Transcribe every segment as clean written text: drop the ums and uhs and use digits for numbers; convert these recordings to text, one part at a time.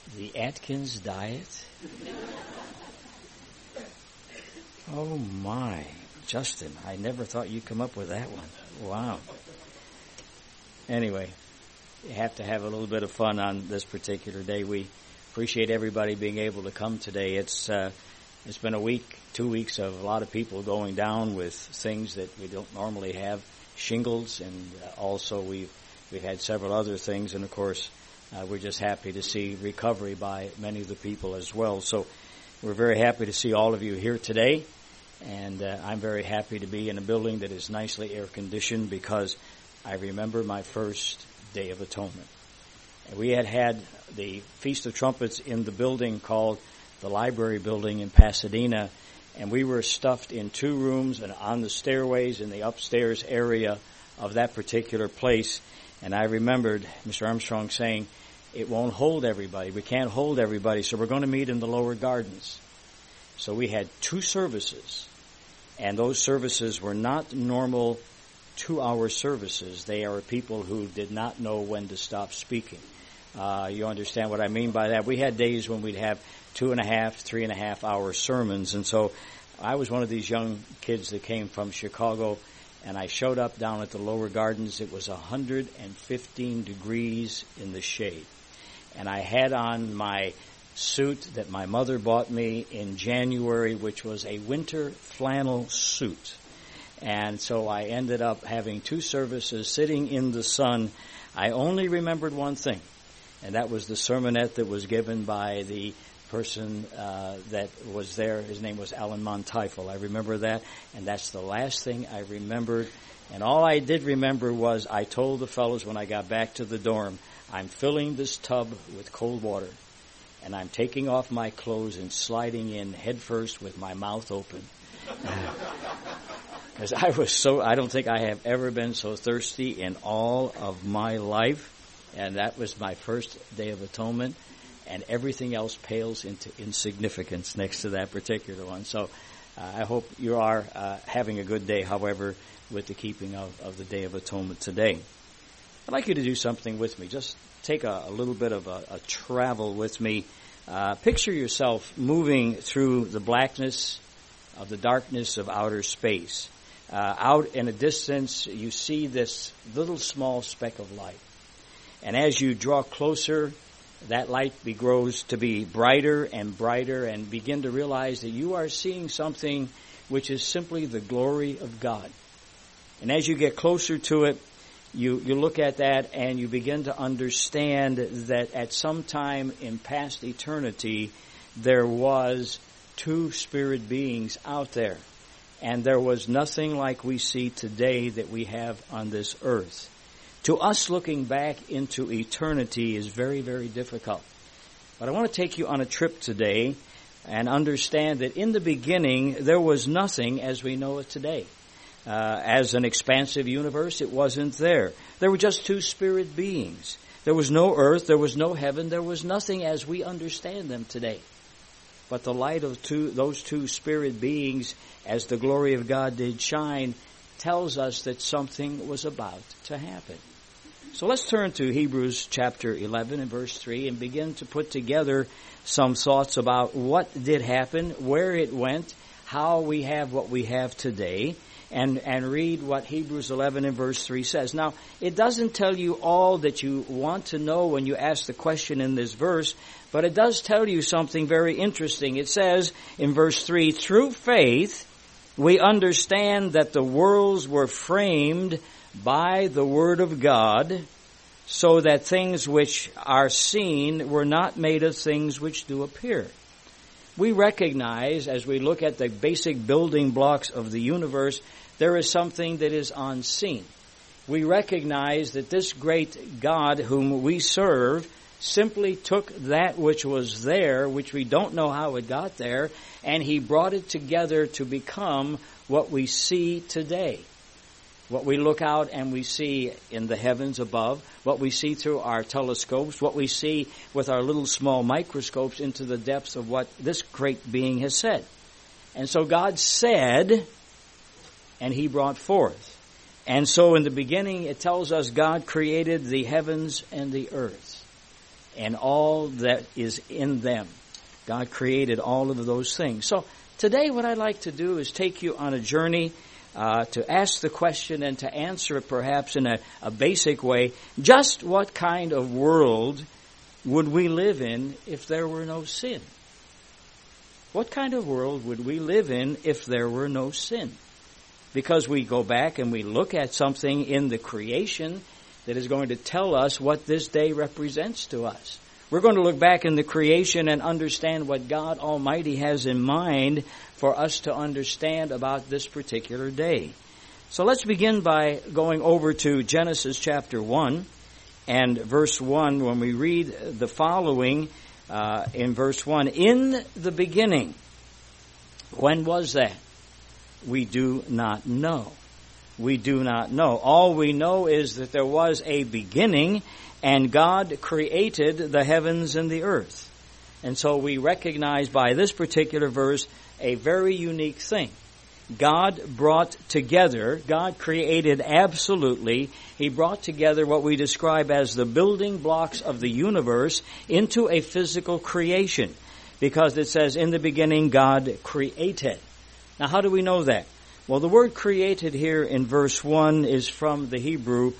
The Atkins diet? Oh my, Justin, I never thought you'd come up with that one. Wow. Anyway, you have to have a little bit of fun on this particular day. We appreciate everybody being able to come today. It's been a week, 2 weeks of a lot of people going down with things that we don't normally have, shingles, and also we've had several other things, and of course, we're just happy to see recovery by many of the people as well. So we're very happy to see all of you here today, and I'm very happy to be in a building that is nicely air-conditioned because I remember my first Day of Atonement. And we had the Feast of Trumpets in the building called the Library Building in Pasadena, and we were stuffed in 2 rooms and on the stairways in the upstairs area of that particular place. And I remembered Mr. Armstrong saying, it won't hold everybody. We can't hold everybody, so we're going to meet in the lower gardens. So we had 2 services, and those services were not normal 2-hour services. They are people who did not know when to stop speaking. You understand what I mean by that? We had days when we'd have 2.5, 3.5 hour sermons, and so I was one of these young kids that came from Chicago, and I showed up down at the lower gardens. It was 115 degrees in the shade. And I had on my suit that my mother bought me in January, which was a winter flannel suit. And so I ended up having 2 services sitting in the sun. I only remembered one thing, and that was the sermonette that was given by the person that was there. His name was Alan Monteifel. I remember that, and that's the last thing I remembered. And all I did remember was I told the fellows when I got back to the dorm, I'm filling this tub with cold water, and I'm taking off my clothes and sliding in headfirst with my mouth open. Because I don't think I have ever been so thirsty in all of my life. And that was my first Day of Atonement. And everything else pales into insignificance next to that particular one. So I hope you are having a good day, however, with the keeping of the Day of Atonement today. I'd like you to do something with me. Just take a little bit of a travel with me. Picture yourself moving through the blackness of the darkness of outer space. Out in a distance, you see this little small speck of light. And as you draw closer, that light grows to be brighter and brighter, and begin to realize that you are seeing something which is simply the glory of God. And as you get closer to it, you look at that and you begin to understand that at some time in past eternity, there was 2 spirit beings out there. And there was nothing like we see today that we have on this earth. To us, looking back into eternity is very, very difficult. But I want to take you on a trip today and understand that in the beginning, there was nothing as we know it today. As an expansive universe, it wasn't there. There were just 2 spirit beings. There was no earth, there was no heaven, there was nothing as we understand them today. But the light of those 2 spirit beings, as the glory of God did shine, tells us that something was about to happen. So let's turn to Hebrews chapter 11 and verse 3 and begin to put together some thoughts about what did happen, where it went, how we have what we have today, and read what Hebrews 11 and verse 3 says. Now, it doesn't tell you all that you want to know when you ask the question in this verse, but it does tell you something very interesting. It says in verse 3, through faith, we understand that the worlds were framed by the word of God, so that things which are seen were not made of things which do appear. We recognize, as we look at the basic building blocks of the universe, there is something that is unseen. We recognize that this great God whom we serve simply took that which was there, which we don't know how it got there, and He brought it together to become what we see today. What we look out and we see in the heavens above, what we see through our telescopes, what we see with our little small microscopes into the depths of what this great being has said. And so God said, and He brought forth. And so in the beginning it tells us God created the heavens and the earth. and all that is in them. God created all of those things. So today what I'd like to do is take you on a journey to ask the question and to answer it perhaps in a basic way. Just what kind of world would we live in if there were no sin? What kind of world would we live in if there were no sin? Because we go back and we look at something in the creation that is going to tell us what this day represents to us. We're going to look back in the creation and understand what God Almighty has in mind for us to understand about this particular day. So let's begin by going over to Genesis chapter 1 and verse 1 when we read the following in verse 1. In the beginning. When was that? We do not know. We do not know. All we know is that there was a beginning, and God created the heavens and the earth. And so we recognize by this particular verse a very unique thing. God brought together, God created absolutely, He brought together what we describe as the building blocks of the universe into a physical creation. Because it says, in the beginning God created. Now how do we know that? Well, the word created here in verse 1 is from the Hebrew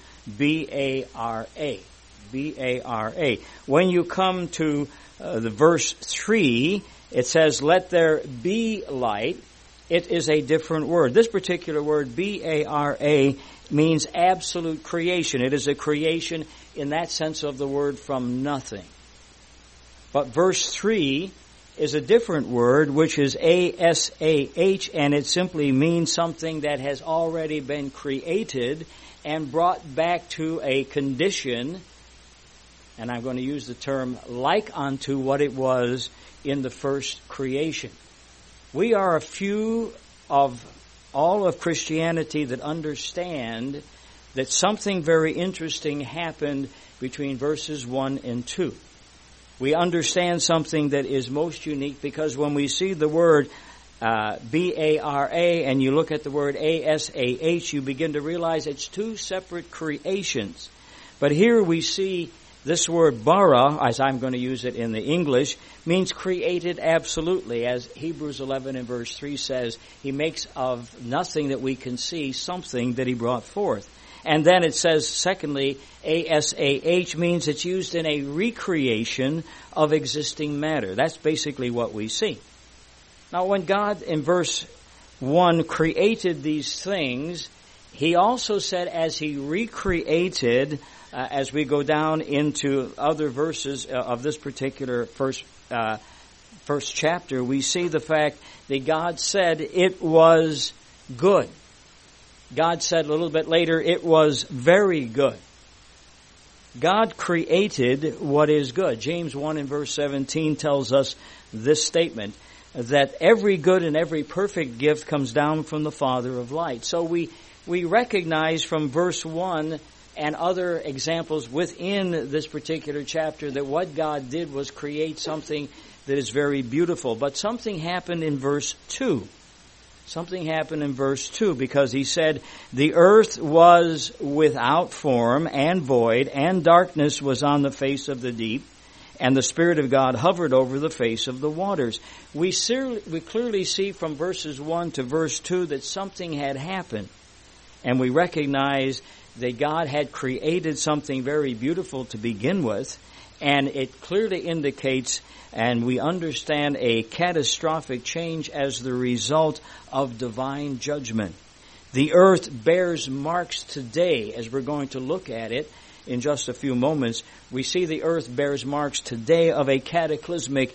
B-A-R-A. B-A-R-A. When you come to the verse 3, it says, let there be light. It is a different word. This particular word, B-A-R-A, means absolute creation. It is a creation in that sense of the word from nothing. But verse 3 is a different word, which is A-S-A-H, and it simply means something that has already been created and brought back to a condition, and I'm going to use the term, like unto what it was in the first creation. We are a few of all of Christianity that understand that something very interesting happened between verses 1 and 2. We understand something that is most unique because when we see the word B-A-R-A and you look at the word A-S-A-H, you begin to realize it's two separate creations. But here we see this word bara, as I'm going to use it in the English, means created absolutely. As Hebrews 11 and verse 3 says, He makes of nothing that we can see something that He brought forth. And then it says, secondly, A-S-A-H means it's used in a recreation of existing matter. That's basically what we see. Now, when God, in verse 1, created these things, He also said as He recreated, as we go down into other verses of this particular first chapter, we see the fact that God said it was good. God said a little bit later, it was very good. God created what is good. James 1 and verse 17 tells us this statement, that every good and every perfect gift comes down from the Father of light. So we recognize from verse 1 and other examples within this particular chapter that what God did was create something that is very beautiful. But something happened in verse 2. Something happened in verse 2 because He said, the earth was without form and void, and darkness was on the face of the deep, and the Spirit of God hovered over the face of the waters. We clearly see from verses 1 to verse 2 that something had happened. And we recognize that God had created something very beautiful to begin with, and it clearly indicates, and we understand, a catastrophic change as the result of divine judgment. The earth bears marks today, as we're going to look at it in just a few moments. We see the earth bears marks today of a cataclysmic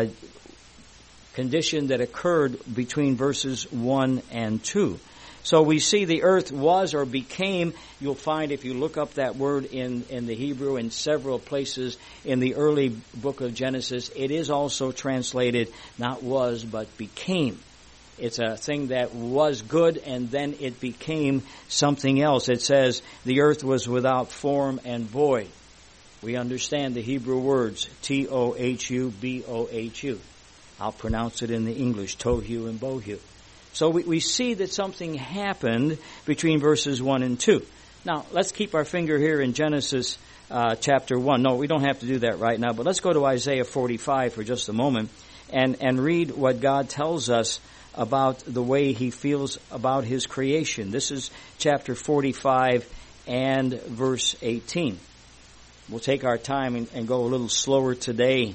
condition that occurred between verses 1 and 2. So we see the earth was or became, you'll find if you look up that word in the Hebrew in several places in the early book of Genesis, it is also translated not was but became. It's a thing that was good and then it became something else. It says the earth was without form and void. We understand the Hebrew words T-O-H-U, B-O-H-U. I'll pronounce it in the English, tohu and bohu. So we see that something happened between verses 1 and 2. Now, let's keep our finger here in Genesis chapter 1. No, we don't have to do that right now, but let's go to Isaiah 45 for just a moment and read what God tells us about the way He feels about His creation. This is chapter 45 and verse 18. We'll take our time and go a little slower today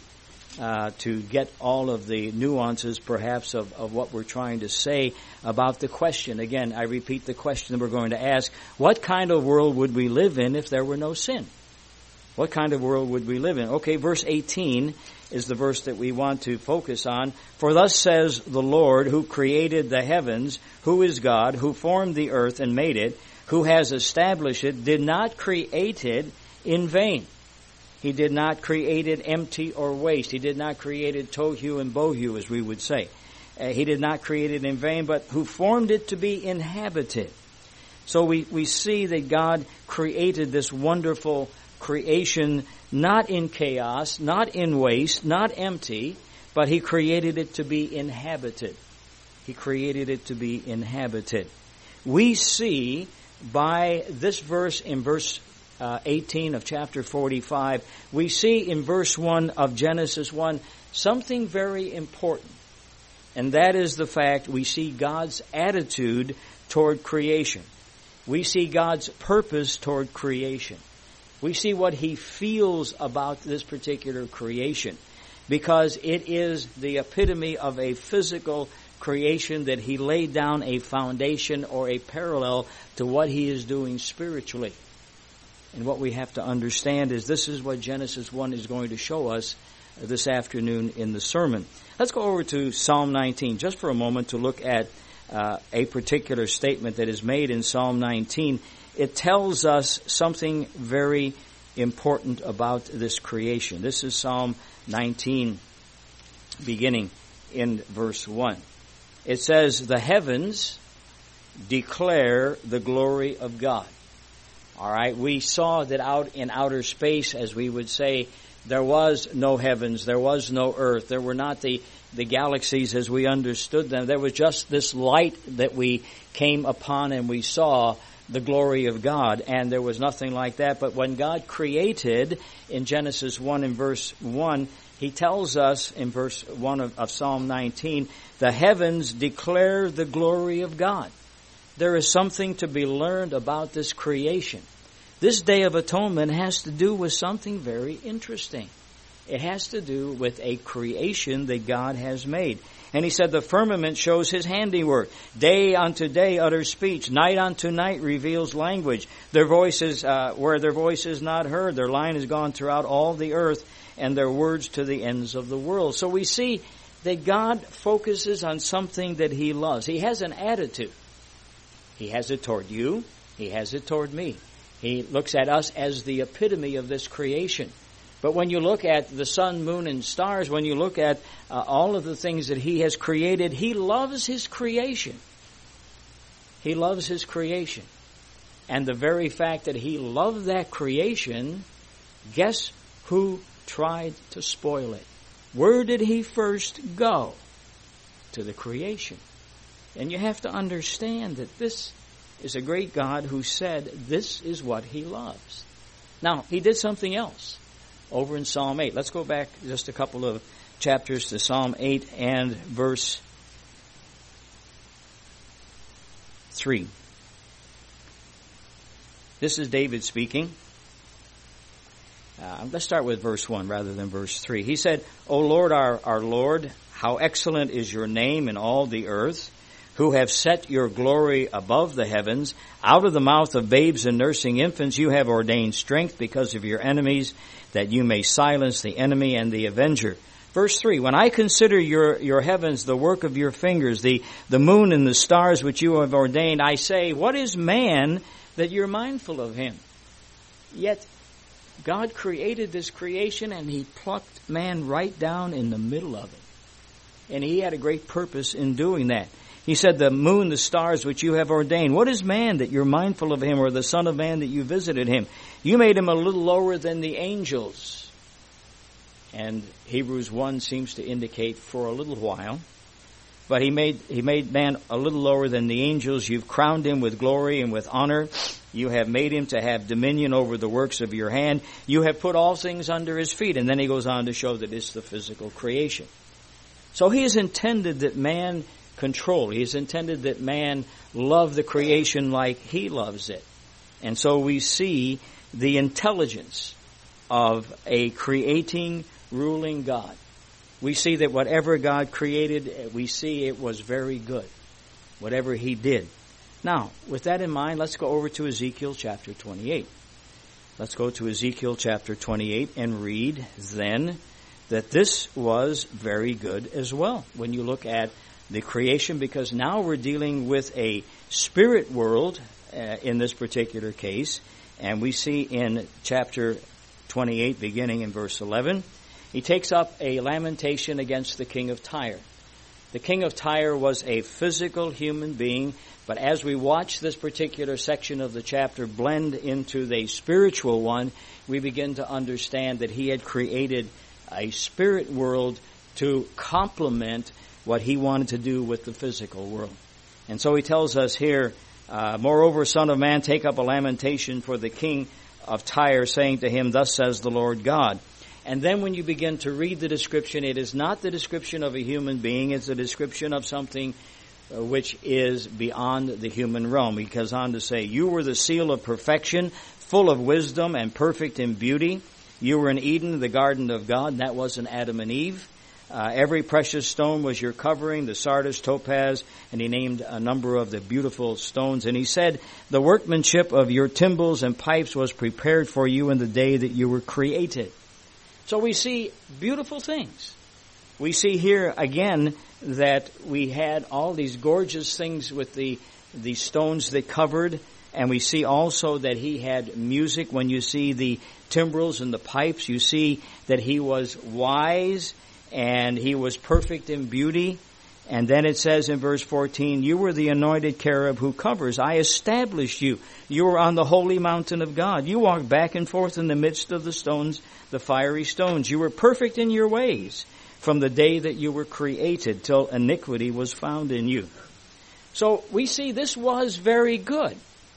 to get all of the nuances, perhaps, of what we're trying to say about the question. Again, I repeat the question that we're going to ask. What kind of world would we live in if there were no sin? What kind of world would we live in? Okay, verse 18 is the verse that we want to focus on. For thus says the Lord, who created the heavens, who is God, who formed the earth and made it, who has established it, did not create it in vain. He did not create it empty or waste. He did not create it tohu and bohu, as we would say. He did not create it in vain, but who formed it to be inhabited. So we see that God created this wonderful creation not in chaos, not in waste, not empty, but He created it to be inhabited. He created it to be inhabited. We see by this verse in verse 18 of chapter 45, we see in verse 1 of Genesis 1 something very important. And that is the fact we see God's attitude toward creation. We see God's purpose toward creation. We see what He feels about this particular creation, because it is the epitome of a physical creation that He laid down a foundation or a parallel to what He is doing spiritually. And what we have to understand is this is what Genesis 1 is going to show us this afternoon in the sermon. Let's go over to Psalm 19 just for a moment to look at a particular statement that is made in Psalm 19. It tells us something very important about this creation. This is Psalm 19, beginning in verse 1. It says, "The heavens declare the glory of God." All right, we saw that out in outer space, as we would say, there was no heavens, there was no earth, there were not the galaxies as we understood them. There was just this light that we came upon and we saw the glory of God, and there was nothing like that. But when God created in Genesis 1 and verse 1, He tells us in verse 1 of Psalm 19, the heavens declare the glory of God. There is something to be learned about this creation. This Day of Atonement has to do with something very interesting. It has to do with a creation that God has made. And He said the firmament shows His handiwork. Day unto day utters speech. Night unto night reveals language. Their voices, where their voice is not heard, their line has gone throughout all the earth, and their words to the ends of the world. So we see that God focuses on something that He loves. He has an attitude. He has it toward you. He has it toward me. He looks at us as the epitome of this creation. But when you look at the sun, moon, and stars, when you look at all of the things that He has created, He loves His creation. He loves His creation. And the very fact that He loved that creation, guess who tried to spoil it? Where did He first go? To the creation. And you have to understand that this is a great God who said this is what He loves. Now, He did something else over in Psalm 8. Let's go back just a couple of chapters to Psalm 8 and verse 3. This is David speaking. Let's start with verse 1 rather than verse 3. He said, O Lord, our Lord, how excellent is your name in all the earth, who have set your glory above the heavens. Out of the mouth of babes and nursing infants you have ordained strength because of your enemies, that you may silence the enemy and the avenger. Verse 3, when I consider your heavens, the work of your fingers, the moon and the stars which you have ordained, I say, what is man that you're mindful of him? Yet God created this creation and He plucked man right down in the middle of it. And He had a great purpose in doing that. He said, the moon, the stars which you have ordained. What is man that you're mindful of him, or the son of man that you visited him? You made him a little lower than the angels. And Hebrews 1 seems to indicate for a little while. but he made man a little lower than the angels. You've crowned him with glory and with honor. You have made him to have dominion over the works of your hand. You have put all things under his feet. And then he goes on to show that it's the physical creation. So he has intended that man control. He has intended that man love the creation like he loves it. And so we see the intelligence of a creating, ruling God. We see that whatever God created, we see it was very good. Whatever he did. Now, with that in mind, let's go over to Ezekiel chapter 28. Let's go to Ezekiel chapter 28 and read then that this was very good as well. When you look at the creation, because now we're dealing with a spirit world in this particular case. And we see in chapter 28, beginning in verse 11, he takes up a lamentation against the king of Tyre. The king of Tyre was a physical human being, but as we watch this particular section of the chapter blend into the spiritual one, we begin to understand that he had created a spirit world to complement what he wanted to do with the physical world. And so he tells us here, moreover, son of man, take up a lamentation for the king of Tyre, saying to him, thus says the Lord God. And then when you begin to read the description, it is not the description of a human being, it's a description of something which is beyond the human realm. He goes on to say, you were the seal of perfection, full of wisdom and perfect in beauty. You were in Eden, the garden of God. That wasn't Adam and Eve. Every precious stone was your covering, the sardius, topaz, and he named a number of the beautiful stones. And he said, the workmanship of your timbrels and pipes was prepared for you in the day that you were created. So we see beautiful things. We see here again that we had all these gorgeous things with the stones that covered, and we see also that he had music. When you see the timbrels and the pipes, you see that he was wise and he was perfect in beauty. And then it says in verse 14, you were the anointed cherub who covers. I established you. You were on the holy mountain of God. You walked back and forth in the midst of the stones, the fiery stones. You were perfect in your ways from the day that you were created till iniquity was found in you. So we see this was very good.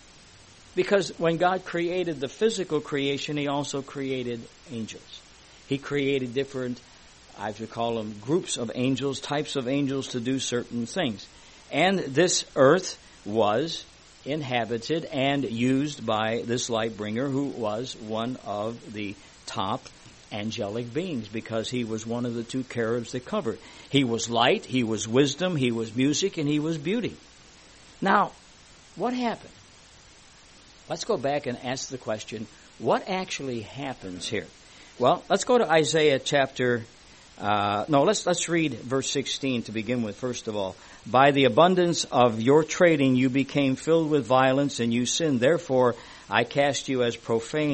Because when God created the physical creation, he also created angels. He created different, I would call them groups of angels, types of angels to do certain things. And this earth was inhabited and used by this light bringer who was one of the top angelic beings because he was one of the two cherubs that covered. He was light, he was wisdom, he was music, and he was beauty. Now, what happened? Let's go back and ask the question, what actually happens here? Well, let's go to Isaiah chapter let's read verse 16 to begin with, first of all. By the abundance of your trading you became filled with violence and you sinned. Therefore I cast you as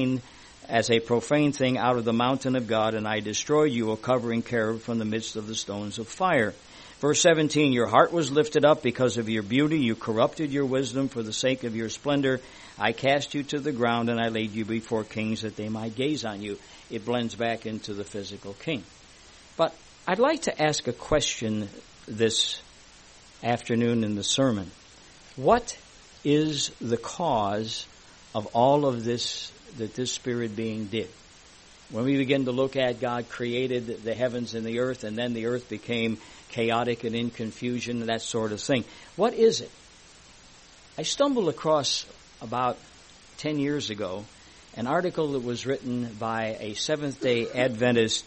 a profane thing out of the mountain of God, and I destroyed you, a covering cherub from the midst of the stones of fire. Verse 17, your heart was lifted up because of your beauty. You corrupted your wisdom for the sake of your splendor. I cast you to the ground, and I laid you before kings that they might gaze on you. It blends back into the physical king. But I'd like to ask a question this afternoon in the sermon. What is the cause of all of this that this spirit being did? When we begin to look at God created the heavens and the earth, and then the earth became chaotic and in confusion, that sort of thing. What is it? I stumbled across about 10 years ago an article that was written by a Seventh-day Adventist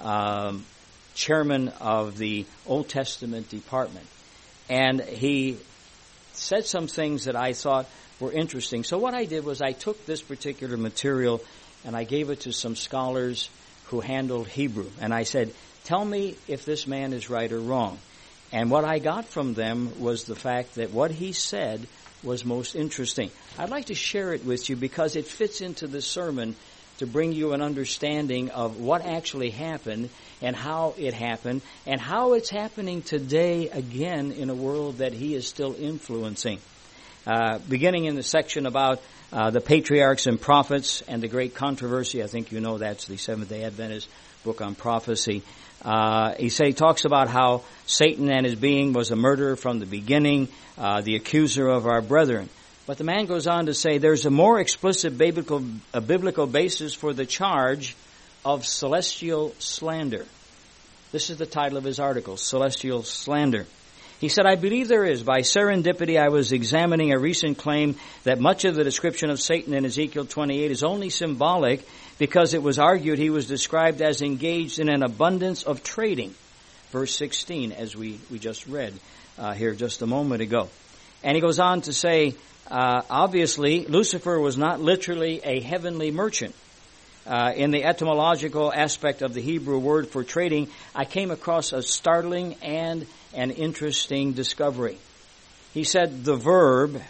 chairman of the Old Testament department. And he said some things that I thought were interesting. So what I did was I took this particular material and I gave it to some scholars who handled Hebrew. And I said, tell me if this man is right or wrong. And what I got from them was the fact that what he said was most interesting. I'd like to share it with you because it fits into the sermon to bring you an understanding of what actually happened and how it happened and how it's happening today again in a world that he is still influencing. Beginning in the section about the patriarchs and prophets and the great controversy, I think you know that's the Seventh-day Adventist book on prophecy. He talks about how Satan and his being was a murderer from the beginning, the accuser of our brethren. But the man goes on to say there's a more explicit biblical basis for the charge of celestial slander. This is the title of his article, Celestial Slander. He said, I believe there is. By serendipity, I was examining a recent claim that much of the description of Satan in Ezekiel 28 is only symbolic because it was argued he was described as engaged in an abundance of trading. Verse 16, as we just read here just a moment ago. And he goes on to say, obviously, Lucifer was not literally a heavenly merchant. In the etymological aspect of the Hebrew word for trading, I came across a startling and an interesting discovery. He said the verb,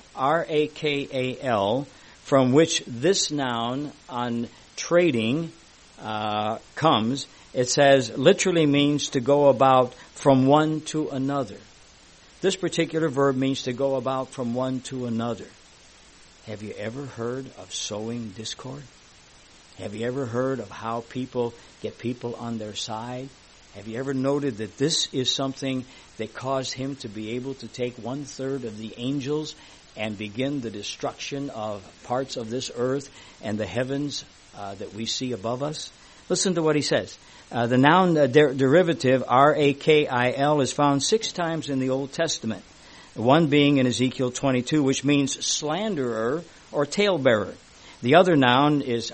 rakal, from which this noun on trading comes, it says literally means to go about from one to another. This particular verb means to go about from one to another. Have you ever heard of sowing discord? Have you ever heard of how people get people on their side? Have you ever noted that this is something that caused him to be able to take 1/3 of the angels and begin the destruction of parts of this earth and the heavens that we see above us? Listen to what he says. The noun derivative, rakil, is found 6 times in the Old Testament. One being in Ezekiel 22, which means slanderer or talebearer. The other noun is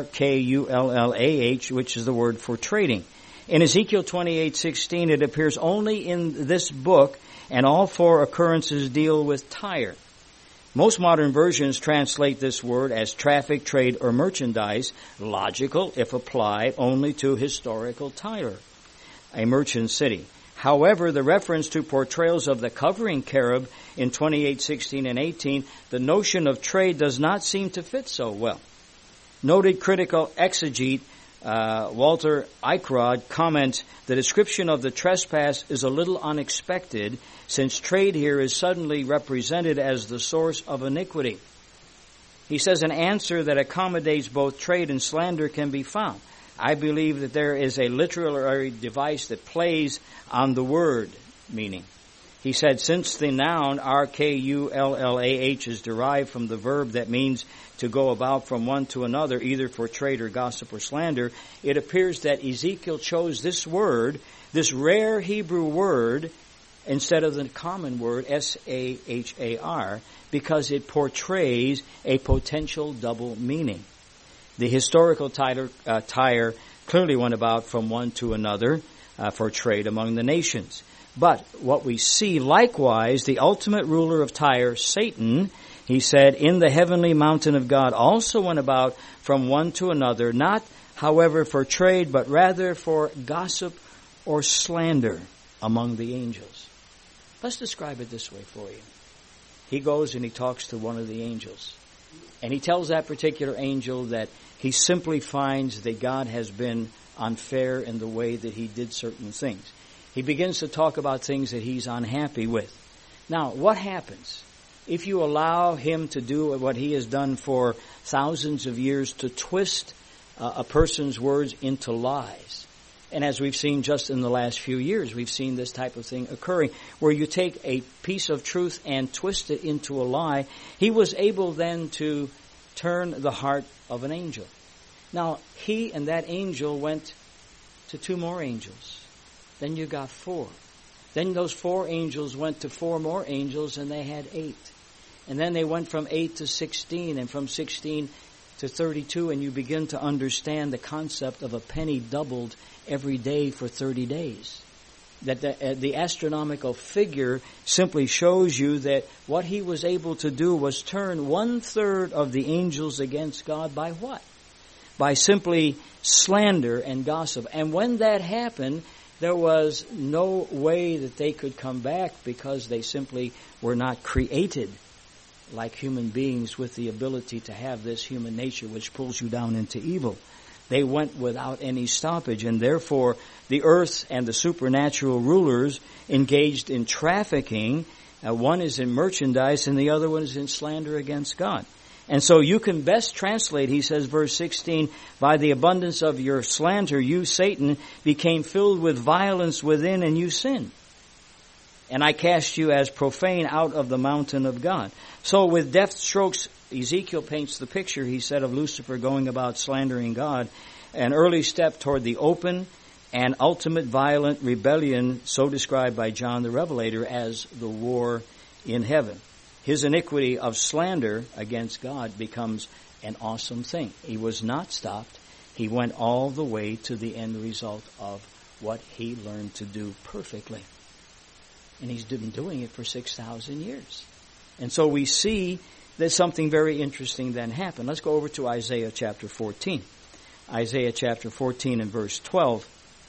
rkullah, which is the word for trading. In Ezekiel 28:16, it appears only in this book, and all 4 occurrences deal with Tyre. Most modern versions translate this word as traffic, trade, or merchandise, logical if applied only to historical Tyre, a merchant city. However, the reference to portrayals of the covering cherub in 28:16 and 18, the notion of trade does not seem to fit so well. Noted critical exegete Walter Eikrod comments, the description of the trespass is a little unexpected since trade here is suddenly represented as the source of iniquity. He says an answer that accommodates both trade and slander can be found. I believe that there is a literary device that plays on the word meaning. He said, since the noun rkullah is derived from the verb that means to go about from one to another, either for trade or gossip or slander, it appears that Ezekiel chose this word, this rare Hebrew word, instead of the common word sahar, because it portrays a potential double meaning. The historical Tyre clearly went about from one to another for trade among the nations. But what we see likewise, the ultimate ruler of Tyre, Satan, he said, in the heavenly mountain of God also went about from one to another, not, however, for trade, but rather for gossip or slander among the angels. Let's describe it this way for you. He goes and he talks to one of the angels. And he tells that particular angel that he simply finds that God has been unfair in the way that he did certain things. He begins to talk about things that he's unhappy with. Now, what happens if you allow him to do what he has done for thousands of years, to twist a person's words into lies? And as we've seen just in the last few years, we've seen this type of thing occurring, where you take a piece of truth and twist it into a lie. He was able then to turn the heart of an angel. Now, he and that angel went to 2 more angels. Then you got 4. Then those 4 angels went to 4 more angels, and they had 8. And then they went from 8 to 16, and from 16 to 32, and you begin to understand the concept of a penny doubled every day for 30 days. That the astronomical figure simply shows you that what he was able to do was turn 1/3 of the angels against God by what? By simply slander and gossip. And when that happened, there was no way that they could come back, because they simply were not created like human beings with the ability to have this human nature which pulls you down into evil. They went without any stoppage, and therefore the earth and the supernatural rulers engaged in trafficking. One is in merchandise and the other one is in slander against God. And so you can best translate, he says, verse 16, by the abundance of your slander, you, Satan, became filled with violence within, and you sinned. And I cast you as profane out of the mountain of God. So with deft strokes, Ezekiel paints the picture, he said, of Lucifer going about slandering God, an early step toward the open and ultimate violent rebellion, so described by John the Revelator as the war in heaven. His iniquity of slander against God becomes an awesome thing. He was not stopped. He went all the way to the end result of what he learned to do perfectly. And he's been doing it for 6,000 years. And so we see that something very interesting then happened. Let's go over to Isaiah chapter 14. Isaiah chapter 14 and verse 12.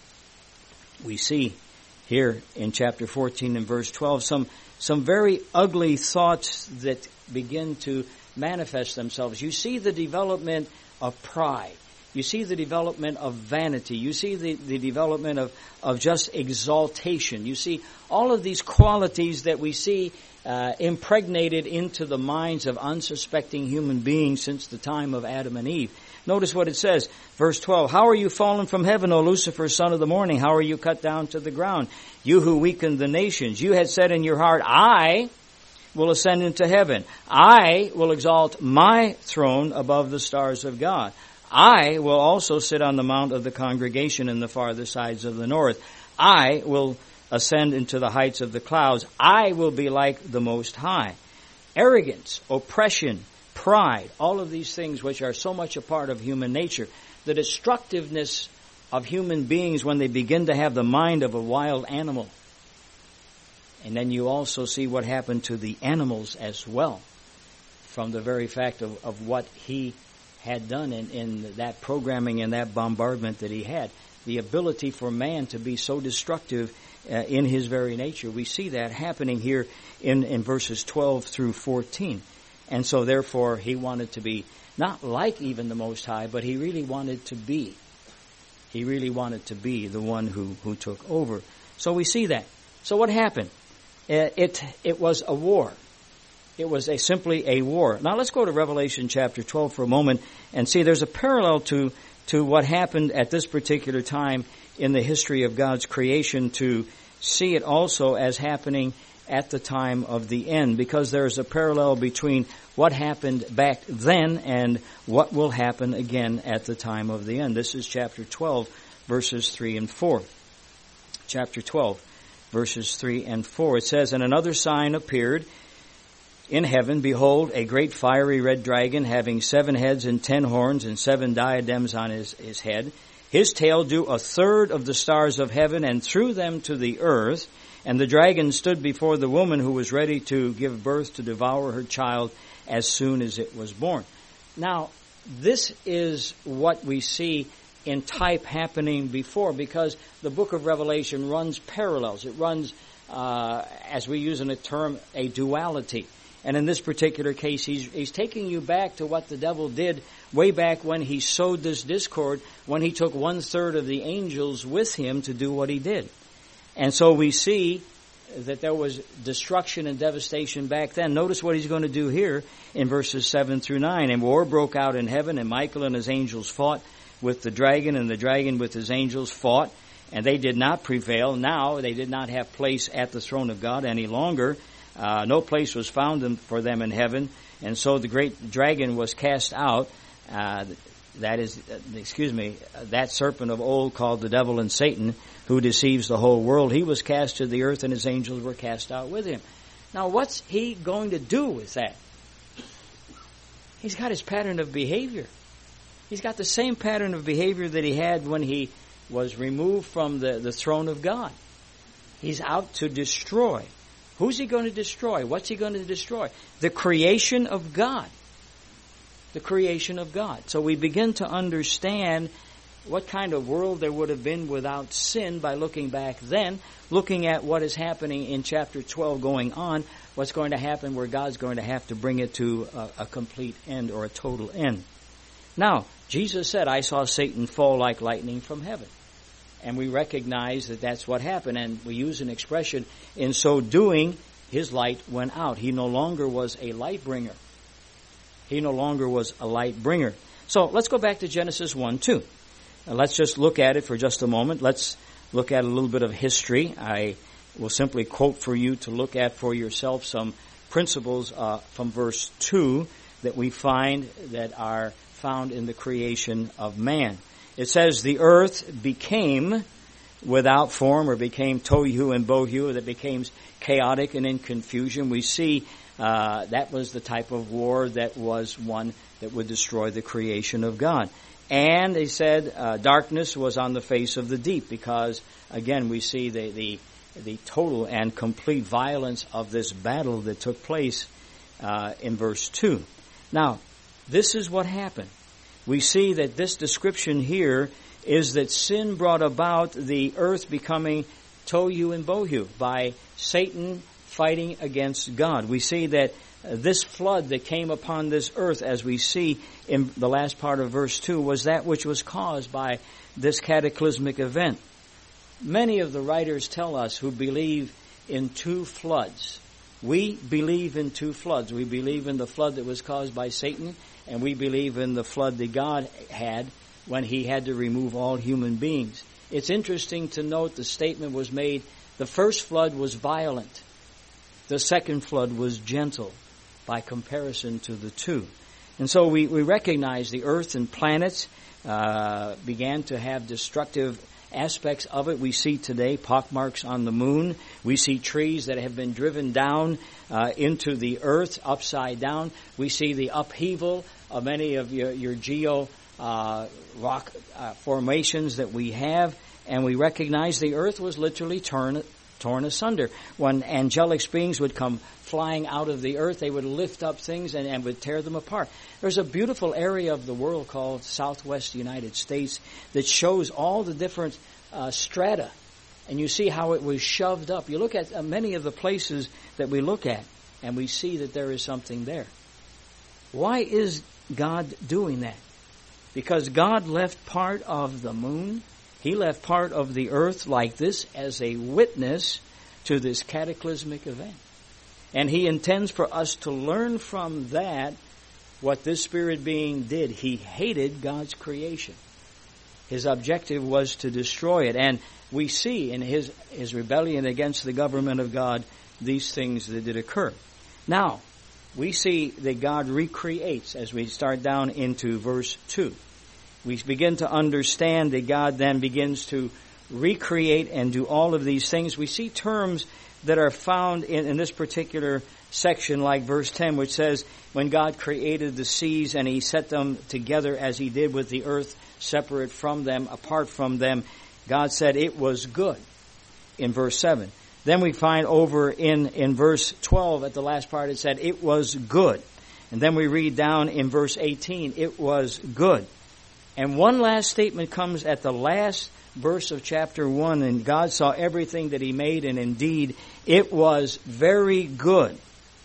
We see here in chapter 14 and verse 12 some very ugly thoughts that begin to manifest themselves. You see the development of pride. You see the development of vanity. You see the development of just exaltation. You see all of these qualities that we see impregnated into the minds of unsuspecting human beings since the time of Adam and Eve. Notice what it says, verse 12, how are you fallen from heaven, O Lucifer, son of the morning? How are you cut down to the ground? You who weakened the nations. You had said in your heart, I will ascend into heaven. I will exalt my throne above the stars of God. I will also sit on the mount of the congregation in the farther sides of the north. I will ascend into the heights of the clouds. I will be like the Most High. Arrogance, oppression, pride, all of these things which are so much a part of human nature, the destructiveness of human beings when they begin to have the mind of a wild animal. And then you also see what happened to the animals as well, from the very fact of what he had done in that programming and that bombardment that he had. The ability for man to be so destructive in his very nature. We see that happening here in verses 12 through 14. And so therefore he wanted to be not like even the Most High, but he really wanted to be. He really wanted to be the one who took over. So we see that. So what happened? It was a war. It was simply a war. Now let's go to Revelation chapter 12 for a moment and see there's a parallel to what happened at this particular time in the history of God's creation, to see it also as happening at the time of the end, because there's a parallel between what happened back then and what will happen again at the time of the end. This is chapter 12, verses 3 and 4. Chapter 12, verses 3 and 4. It says, and another sign appeared in heaven. Behold, a great fiery red dragon, having 7 heads and 10 horns and 7 diadems on his head. His tail drew a third of the stars of heaven and threw them to the earth. And the dragon stood before the woman who was ready to give birth to devour her child as soon as it was born. Now, this is what we see in type happening before, because the book of Revelation runs parallels. It runs, as we use in a term, a duality. And in this particular case, he's taking you back to what the devil did way back when he sowed this discord, when he took 1/3 of the angels with him to do what he did. And so we see that there was destruction and devastation back then. Notice what he's going to do here in verses 7 through 9. And war broke out in heaven, and Michael and his angels fought with the dragon, and the dragon with his angels fought, and they did not prevail. Now they did not have place at the throne of God any longer. No place was found for them in heaven, and so the great dragon was cast out. That serpent of old called the devil and Satan, who deceives the whole world. He was cast to the earth, and his angels were cast out with him. Now, what's he going to do with that? He's got his pattern of behavior. He's got the same pattern of behavior that he had when he was removed from the throne of God. He's out to destroy. Who's he going to destroy? What's he going to destroy? The creation of God. The creation of God. So we begin to understand what kind of world there would have been without sin by looking back then, looking at what is happening in chapter 12 going on, what's going to happen where God's going to have to bring it to a complete end or a total end. Now, Jesus said, I saw Satan fall like lightning from heaven. And we recognize that that's what happened. And we use an expression, in so doing, his light went out. He no longer was a light bringer. He no longer was a light bringer. So let's go back to Genesis 1:2. Let's just look at it for just a moment. Let's look at a little bit of history. I will simply quote for you to look at for yourself some principles from verse 2 that we find that are found in the creation of man. It says, the earth became without form, or became tohu and bohu, that became chaotic and in confusion. We see that was the type of war that was one that would destroy the creation of God. And he said darkness was on the face of the deep, because again we see the total and complete violence of this battle that took place in verse 2. Now, this is what happened. We see that this description here is that sin brought about the earth becoming tohu and bohu by Satan fighting against God. We see that this flood that came upon this earth, as we see in the last part of verse 2, was that which was caused by this cataclysmic event. Many of the writers tell us who believe in two floods. We believe in two floods. We believe in the flood that was caused by Satan, and we believe in the flood that God had when he had to remove all human beings. It's interesting to note the statement was made, the first flood was violent. The second flood was gentle by comparison to the two. And so we recognize the earth and planets began to have destructive aspects of it. We see today pockmarks on the moon. We see trees that have been driven down into the earth upside down. We see the upheaval of many of your geo rock formations that we have, and we recognize the earth was literally torn asunder. When angelic beings would come flying out of the earth, they would lift up things and would tear them apart. There's a beautiful area of the world called Southwest United States that shows all the different strata, and you see how it was shoved up. You look at many of the places that we look at, and we see that there is something there. Why is God doing that? Because God left part of the moon, He left part of the earth like this as a witness to this cataclysmic event. And He intends for us to learn from that what this spirit being did. He hated God's creation. His objective was to destroy it. And we see in his rebellion against the government of God these things that did occur. Now, we see that God recreates as we start down into verse 2. We begin to understand that God then begins to recreate and do all of these things. We see terms that are found in this particular section, like verse 10, which says, when God created the seas and He set them together as He did with the earth, separate from them, apart from them, God said it was good, in verse 7. Then we find over in verse 12, at the last part, it said it was good. And then we read down in verse 18, it was good. And one last statement comes at the last verse of chapter 1, and God saw everything that He made, and indeed it was very good.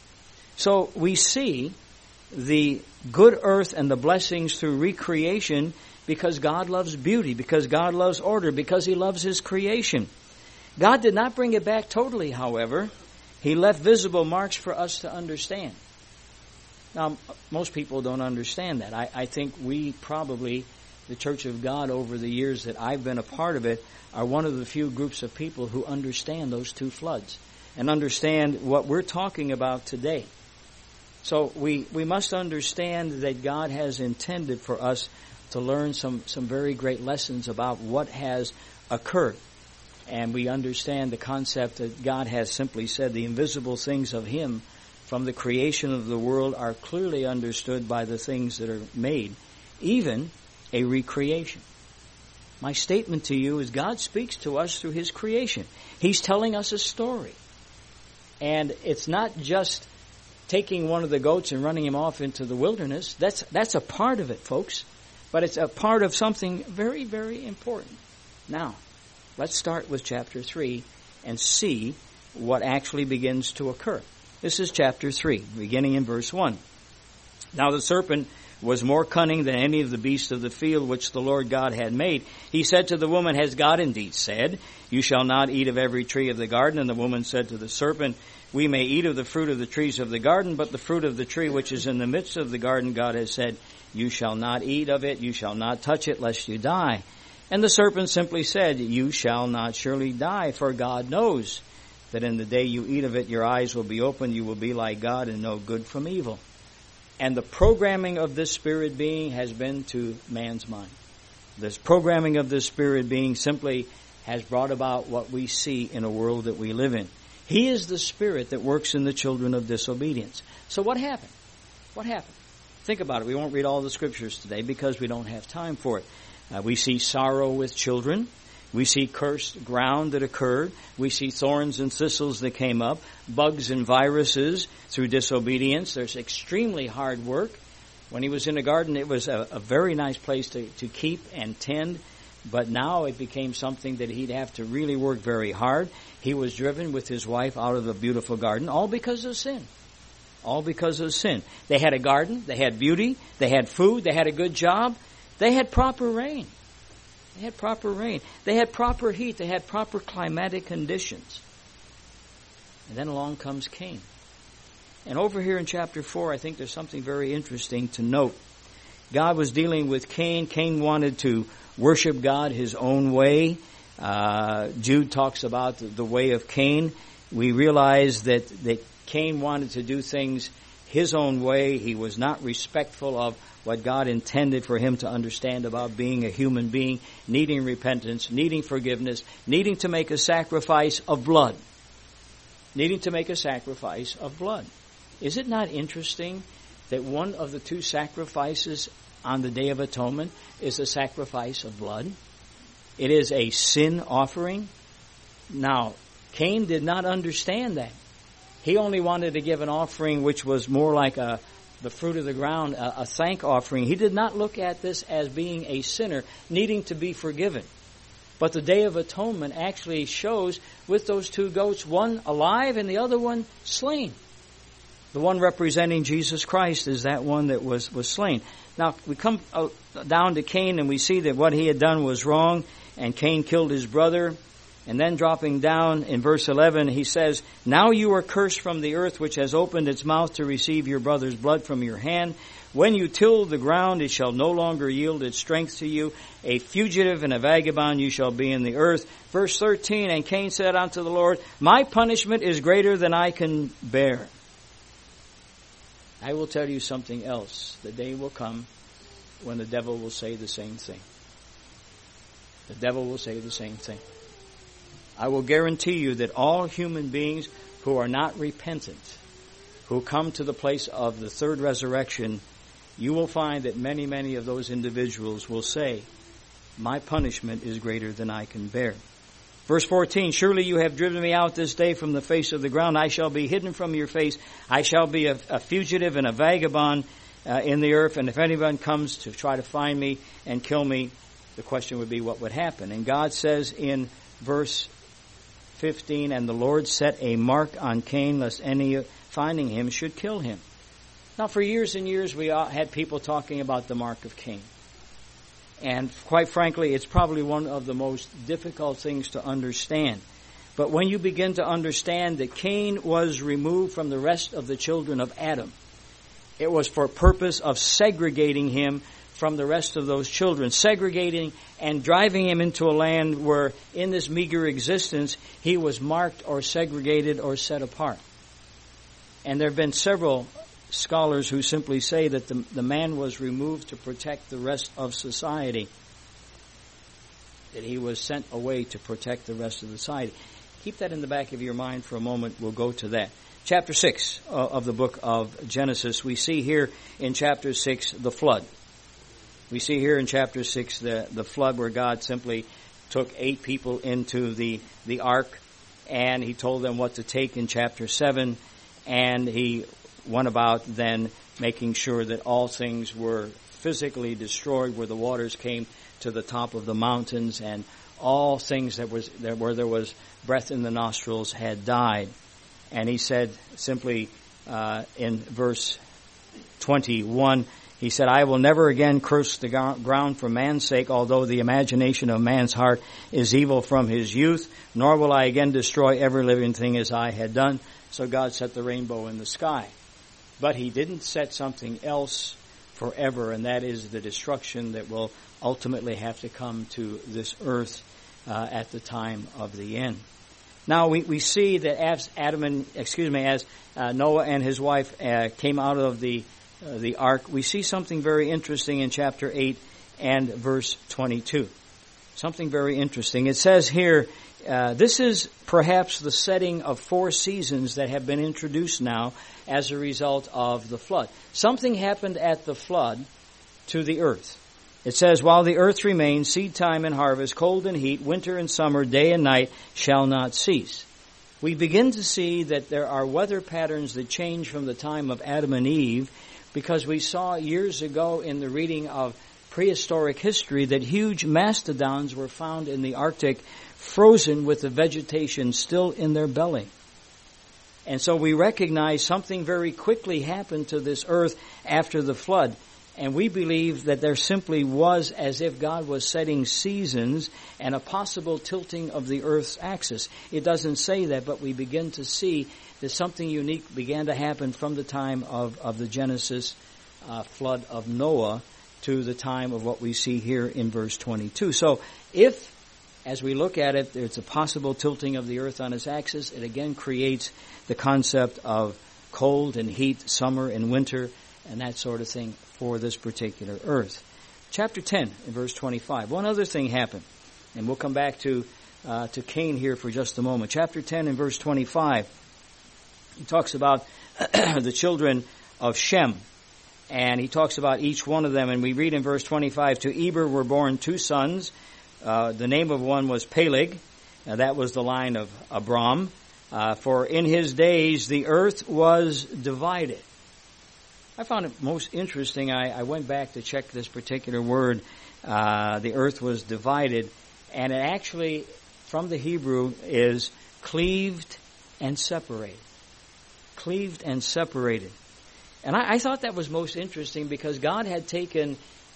So we see the good earth and the blessings through recreation because God loves beauty, because God loves order, because He loves His creation. God did not bring it back totally, however. He left visible marks for us to understand. Now, most people don't understand that. I think we probably, the Church of God, over the years that I've been a part of it, are one of the few groups of people who understand those two floods and understand what we're talking about today. So we must understand that God has intended for us to learn some very great lessons about what has occurred. And we understand the concept that God has simply said the invisible things of Him from the creation of the world are clearly understood by the things that are made, even a recreation. My statement to you is God speaks to us through His creation. He's telling us a story. And it's not just taking one of the goats and running him off into the wilderness. That's a part of it, folks. But it's a part of something very, very important. Now, let's start with chapter 3 and see what actually begins to occur. This is chapter 3, beginning in verse 1. Now the serpent was more cunning than any of the beasts of the field which the Lord God had made. He said to the woman, has God indeed said, you shall not eat of every tree of the garden? And the woman said to the serpent, we may eat of the fruit of the trees of the garden, but the fruit of the tree which is in the midst of the garden, God has said, you shall not eat of it, you shall not touch it, lest you die. And the serpent simply said, you shall not surely die, for God knows that in the day you eat of it, your eyes will be opened, you will be like God and know good from evil. And the programming of this spirit being has been to man's mind. This programming of this spirit being simply has brought about what we see in a world that we live in. He is the spirit that works in the children of disobedience. So what happened? What happened? Think about it. We won't read all the scriptures today because we don't have time for it. We see sorrow with children. We see cursed ground that occurred. We see thorns and thistles that came up, bugs and viruses through disobedience. There's extremely hard work. When he was in the garden, it was a very nice place to keep and tend, but now it became something that he'd have to really work very hard. He was driven with his wife out of the beautiful garden, all because of sin. All because of sin. They had a garden, they had beauty, they had food, they had a good job, they had proper rain. They had proper rain. They had proper heat. They had proper climatic conditions. And then along comes Cain. And over here in chapter 4, I think there's something very interesting to note. God was dealing with Cain. Cain wanted to worship God his own way. Jude talks about the way of Cain. We realize that Cain wanted to do things his own way. He was not respectful of what God intended for him to understand about being a human being, needing repentance, needing forgiveness, needing to make a sacrifice of blood. Needing to make a sacrifice of blood. Is it not interesting that one of the two sacrifices on the Day of Atonement is a sacrifice of blood? It is a sin offering. Now, Cain did not understand that. He only wanted to give an offering which was more like the fruit of the ground, a thank offering. He did not look at this as being a sinner needing to be forgiven. But the Day of Atonement actually shows with those two goats, one alive and the other one slain. The one representing Jesus Christ is that one that was slain. Now, we come down to Cain and we see that what he had done was wrong, and Cain killed his brother. And then dropping down in verse 11, he says, now you are cursed from the earth, which has opened its mouth to receive your brother's blood from your hand. When you till the ground, it shall no longer yield its strength to you. A fugitive and a vagabond you shall be in the earth. Verse 13, and Cain said unto the Lord, my punishment is greater than I can bear. I will tell you something else. The day will come when the devil will say the same thing. The devil will say the same thing. I will guarantee you that all human beings who are not repentant, who come to the place of the third resurrection, you will find that many, many of those individuals will say, my punishment is greater than I can bear. Verse 14, surely you have driven me out this day from the face of the ground. I shall be hidden from your face. I shall be a fugitive and a vagabond in the earth. And if anyone comes to try to find me and kill me, the question would be what would happen. And God says in verse 15, and the Lord set a mark on Cain, lest any finding him should kill him. Now, for years and years, we had people talking about the mark of Cain. And quite frankly, it's probably one of the most difficult things to understand. But when you begin to understand that Cain was removed from the rest of the children of Adam, it was for purpose of segregating him from the rest of those children, segregating and driving him into a land where in this meager existence he was marked or segregated or set apart. And there have been several scholars who simply say that the man was removed to protect the rest of society, that he was sent away to protect the rest of society. Keep that in the back of your mind for a moment. We'll go to that. Chapter 6 of the book of Genesis, we see here in chapter 6 the flood. We see here in chapter 6 the flood where God simply took 8 people into the ark, and he told them what to take in chapter 7, and he went about then making sure that all things were physically destroyed, where the waters came to the top of the mountains, and all things where there was breath in the nostrils had died. And he said simply in verse 21, He said, I will never again curse the ground for man's sake, although the imagination of man's heart is evil from his youth, nor will I again destroy every living thing as I had done. So God set the rainbow in the sky. But he didn't set something else forever, and that is the destruction that will ultimately have to come to this earth at the time of the end. Now we see that as Noah and his wife came out of the ark, we see something very interesting in chapter 8 and verse 22. Something very interesting. It says here, this is perhaps the setting of 4 seasons that have been introduced now as a result of the flood. Something happened at the flood to the earth. It says, while the earth remains, seed time and harvest, cold and heat, winter and summer, day and night shall not cease. We begin to see that there are weather patterns that change from the time of Adam and Eve, because we saw years ago in the reading of prehistoric history that huge mastodons were found in the Arctic, frozen with the vegetation still in their belly. And so we recognize something very quickly happened to this earth after the flood. And we believe that there simply was as if God was setting seasons and a possible tilting of the earth's axis. It doesn't say that, but we begin to see that something unique began to happen from the time of the Genesis flood of Noah to the time of what we see here in verse 22. So if, as we look at it, there's a possible tilting of the earth on its axis, it again creates the concept of cold and heat, summer and winter, and that sort of thing for this particular earth. Chapter 10, in verse 25. One other thing happened, and we'll come back to Cain here for just a moment. Chapter 10, in verse 25, he talks about the children of Shem, and he talks about each one of them, and we read in verse 25, to Eber were born 2 sons. The name of one was Peleg. That was the line of Abram. For in his days the earth was divided. I found it most interesting. I went back to check this particular word. The earth was divided, and it actually, from the Hebrew, is cleaved and separated. Cleaved and separated. And I thought that was most interesting because God had taken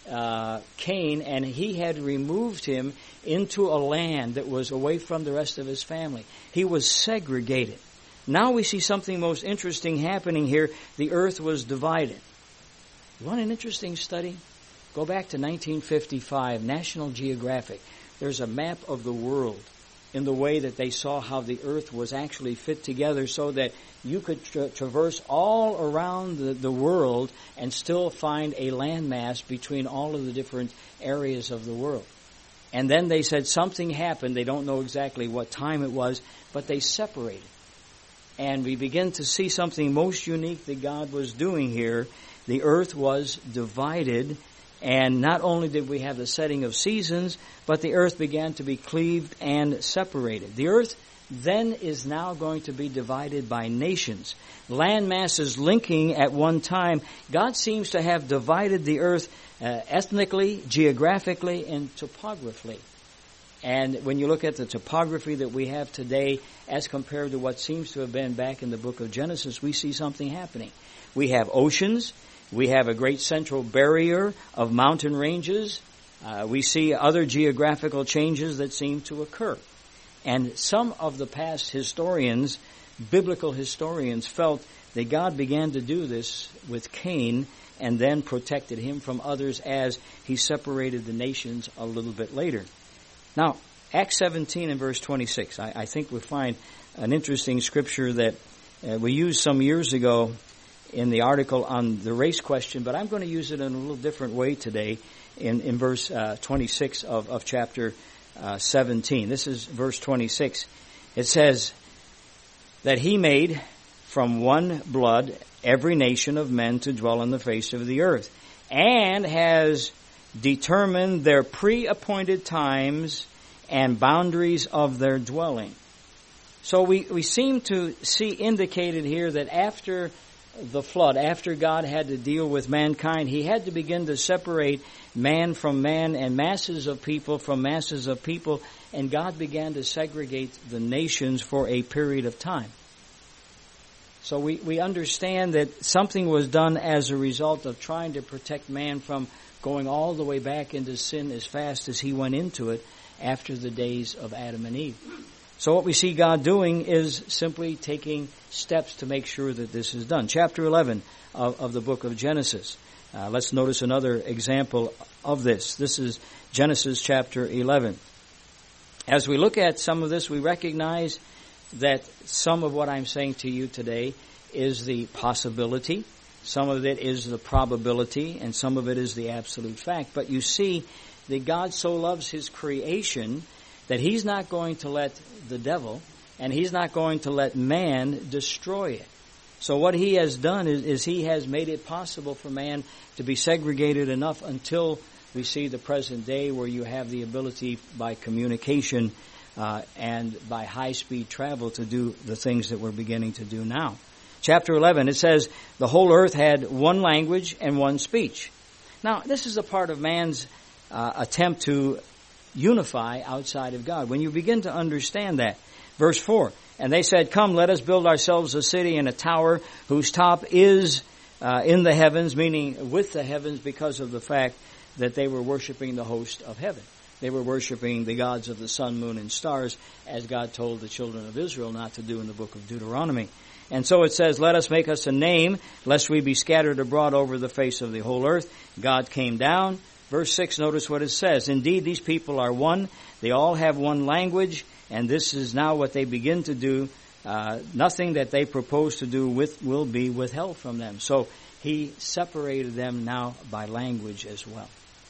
Cain and he had removed him into a land that was away from the rest of his family. He was segregated. Now we see something most interesting happening here. The earth was divided. You want an interesting study? Go back to 1955, National Geographic. There's a map of the world in the way that they saw how the earth was actually fit together so that you could traverse all around the world and still find a landmass between all of the different areas of the world. And then they said something happened. They don't know exactly what time it was, but they separated. And we begin to see something most unique that God was doing here. The earth was divided, and not only did we have the setting of seasons, but the earth began to be cleaved and separated. The earth then is now going to be divided by nations. Land masses linking at one time. God seems to have divided the earth ethnically, geographically, and topographically. And when you look at the topography that we have today as compared to what seems to have been back in the book of Genesis, we see something happening. We have oceans. We have a great central barrier of mountain ranges. We see other geographical changes that seem to occur. And some of the past historians, biblical historians, felt that God began to do this with Cain and then protected him from others as he separated the nations a little bit later. Now, Acts 17 and verse 26, I think we find an interesting scripture that we used some years ago in the article on the race question, but I'm going to use it in a little different way today in verse 26 of chapter 17. This is verse 26. It says that he made from one blood every nation of men to dwell on the face of the earth, and has determined their pre-appointed times and boundaries of their dwelling. So we seem to see indicated here that after the flood, after God had to deal with mankind, he had to begin to separate man from man and masses of people from masses of people, and God began to segregate the nations for a period of time. So we understand that something was done as a result of trying to protect man from going all the way back into sin as fast as he went into it after the days of Adam and Eve. So what we see God doing is simply taking steps to make sure that this is done. Chapter 11 of the book of Genesis. Let's notice another example of this. This is Genesis chapter 11. As we look at some of this, we recognize that some of what I'm saying to you today is the possibility, some of it is the probability, and some of it is the absolute fact. But you see that God so loves His creation that He's not going to let the devil and He's not going to let man destroy it. So what He has done is He has made it possible for man to be segregated enough until we see the present day where you have the ability by communication and by high-speed travel to do the things that we're beginning to do now. Chapter 11, it says, the whole earth had one language and one speech. Now, this is a part of man's attempt to unify outside of God. When you begin to understand that, verse 4, and they said, come, let us build ourselves a city and a tower whose top is in the heavens, meaning with the heavens, because of the fact that they were worshiping the host of heaven. They were worshiping the gods of the sun, moon, and stars, as God told the children of Israel not to do in the book of Deuteronomy. And so it says, let us make us a name, lest we be scattered abroad over the face of the whole earth. God came down. Verse 6, notice what it says. Indeed, these people are one. They all have one language, and this is now what they begin to do. Nothing that they propose to do will be withheld from them. So He separated them now by language as well.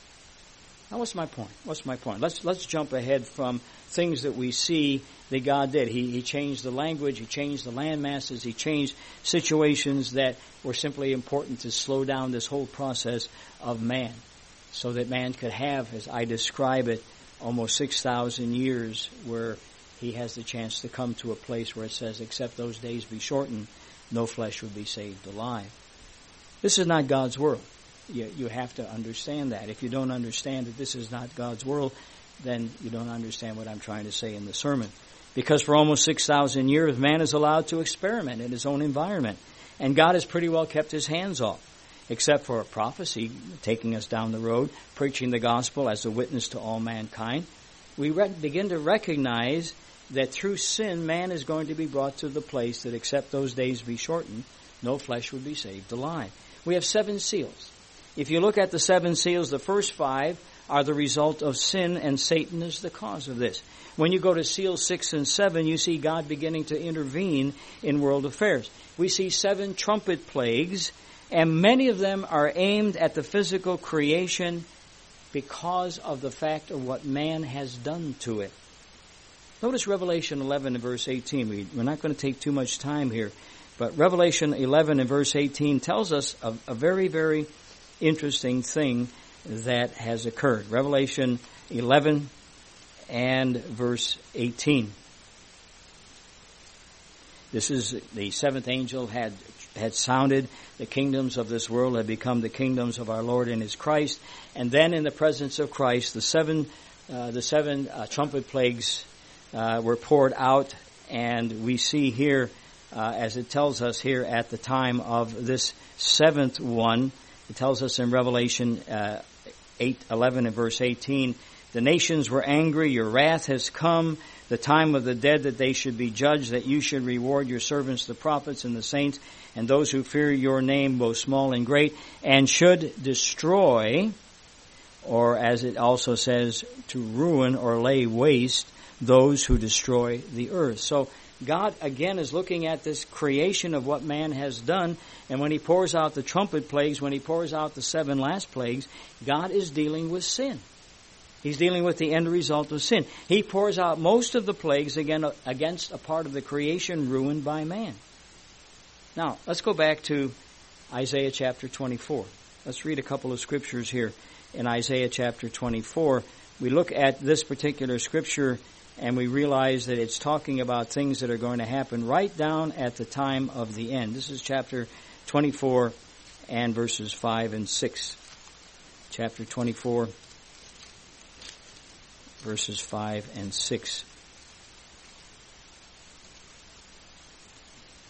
Now, what's my point? Let's jump ahead from things that we see that God did. He changed the language, He changed the land masses, He changed situations that were simply important to slow down this whole process of man, so that man could have, as I describe it, almost 6,000 years where he has the chance to come to a place where it says, except those days be shortened, no flesh would be saved alive. This is not God's world. You have to understand that. If you don't understand that this is not God's world, then you don't understand what I'm trying to say in the sermon. Because for almost 6,000 years, man is allowed to experiment in his own environment. And God has pretty well kept His hands off, except for a prophecy taking us down the road, preaching the gospel as a witness to all mankind. We begin to recognize that through sin, man is going to be brought to the place that except those days be shortened, no flesh would be saved alive. We have 7 seals. If you look at the 7 seals, the first 5 are the result of sin, and Satan is the cause of this. When you go to seals 6 and 7, you see God beginning to intervene in world affairs. We see 7 trumpet plagues, and many of them are aimed at the physical creation because of the fact of what man has done to it. Notice Revelation 11 and verse 18. We're not going to take too much time here, but Revelation 11 and verse 18 tells us a very, very interesting thing that has occurred. Revelation 11 and verse 18. This is the 7th angel had sounded. The kingdoms of this world had become the kingdoms of our Lord and His Christ. And then in the presence of Christ, the seven trumpet plagues were poured out. And we see here, as it tells us here at the time of this 7th one, it tells us in Revelation 8:11 and verse 18, the nations were angry, your wrath has come, the time of the dead that they should be judged, that you should reward your servants, the prophets and the saints, and those who fear your name, both small and great, and should destroy, or as it also says, to ruin or lay waste those who destroy the earth. So God, again, is looking at this creation of what man has done, and when He pours out the trumpet plagues, when He pours out the 7 last plagues, God is dealing with sin. He's dealing with the end result of sin. He pours out most of the plagues again against a part of the creation ruined by man. Now, let's go back to Isaiah chapter 24. Let's read a couple of scriptures here in Isaiah chapter 24. We look at this particular scripture and we realize that it's talking about things that are going to happen right down at the time of the end. This is chapter 24 and verses 5 and 6. Chapter 24, verses 5 and 6.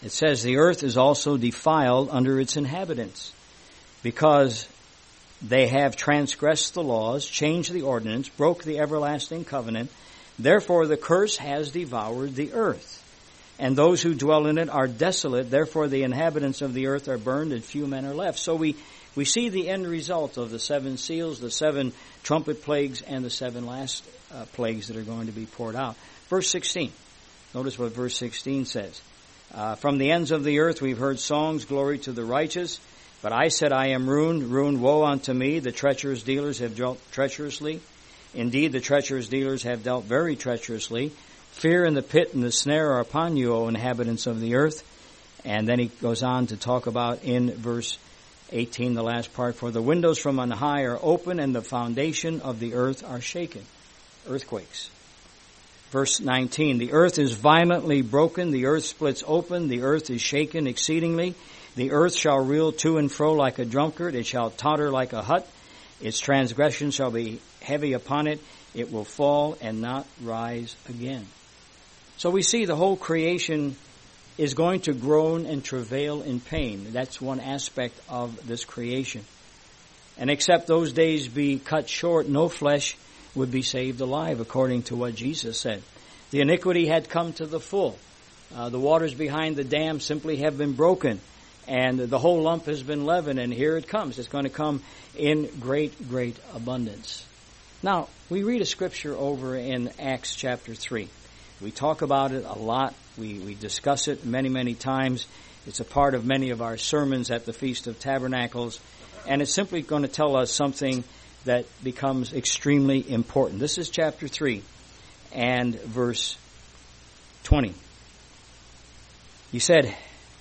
It says, the earth is also defiled under its inhabitants, because they have transgressed the laws, changed the ordinance, broke the everlasting covenant. Therefore the curse has devoured the earth, and those who dwell in it are desolate. Therefore the inhabitants of the earth are burned, and few men are left. So we see the end result of the 7 seals, the 7 trumpet plagues, and the 7 last plagues that are going to be poured out. Verse 16. Notice what verse 16 says. From the ends of the earth we've heard songs, glory to the righteous. But I said, I am ruined, ruined, woe unto me. The treacherous dealers have dealt treacherously. Indeed, the treacherous dealers have dealt very treacherously. Fear and the pit and the snare are upon you, O inhabitants of the earth. And then he goes on to talk about in verse 18, the last part, for the windows from on high are open, and the foundation of the earth are shaken. Earthquakes. Verse 19, the earth is violently broken, the earth splits open, the earth is shaken exceedingly. The earth shall reel to and fro like a drunkard, it shall totter like a hut. Its transgression shall be heavy upon it, it will fall and not rise again. So we see the whole creation is going to groan and travail in pain. That's one aspect of this creation. And except those days be cut short, no flesh would be saved alive, according to what Jesus said. The iniquity had come to the full. The waters behind the dam simply have been broken, and the whole lump has been leavened, and here it comes. It's going to come in great, great abundance. Now, we read a scripture over in Acts chapter 3. We talk about it a lot. We discuss it many, many times. It's a part of many of our sermons at the Feast of Tabernacles, and it's simply going to tell us something that becomes extremely important. This is chapter 3 and verse 20. He said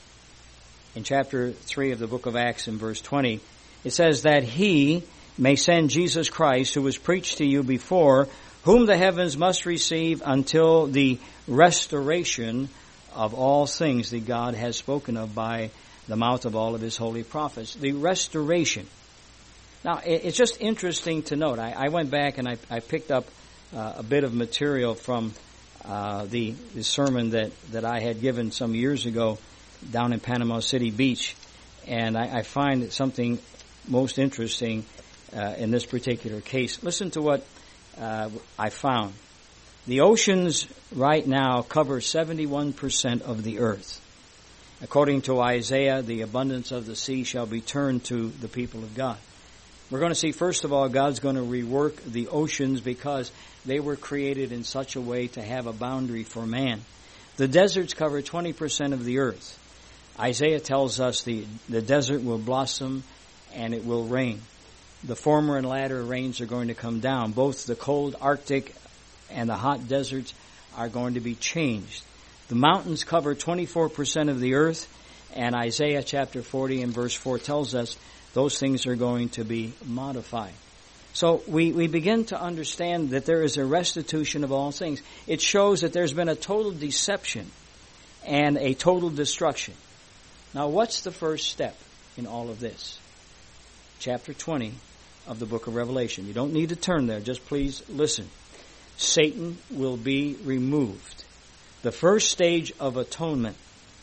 in chapter 3 of the book of Acts in verse 20, it says that he may send Jesus Christ, who was preached to you before, whom the heavens must receive until the restoration of all things that God has spoken of by the mouth of all of his holy prophets. The restoration. Now, it's just interesting to note. I went back and I picked up a bit of material from the sermon that I had given some years ago down in Panama City Beach, and I find something most interesting in this particular case. Listen to what I found. The oceans right now cover 71% of the earth. According to Isaiah, the abundance of the sea shall be turned to the people of God. We're going to see, first of all, God's going to rework the oceans because they were created in such a way to have a boundary for man. The deserts cover 20% of the earth. Isaiah tells us the desert will blossom and it will rain. The former and latter rains are going to come down. Both the cold Arctic and the hot deserts are going to be changed. The mountains cover 24% of the earth, and Isaiah chapter 40 and verse 4 tells us those things are going to be modified. So we begin to understand that there is a restitution of all things. It shows that there's been a total deception and a total destruction. Now, what's the first step in all of this? Chapter 20 of the book of Revelation. You don't need to turn there. Just please listen. Satan will be removed. The first stage of atonement,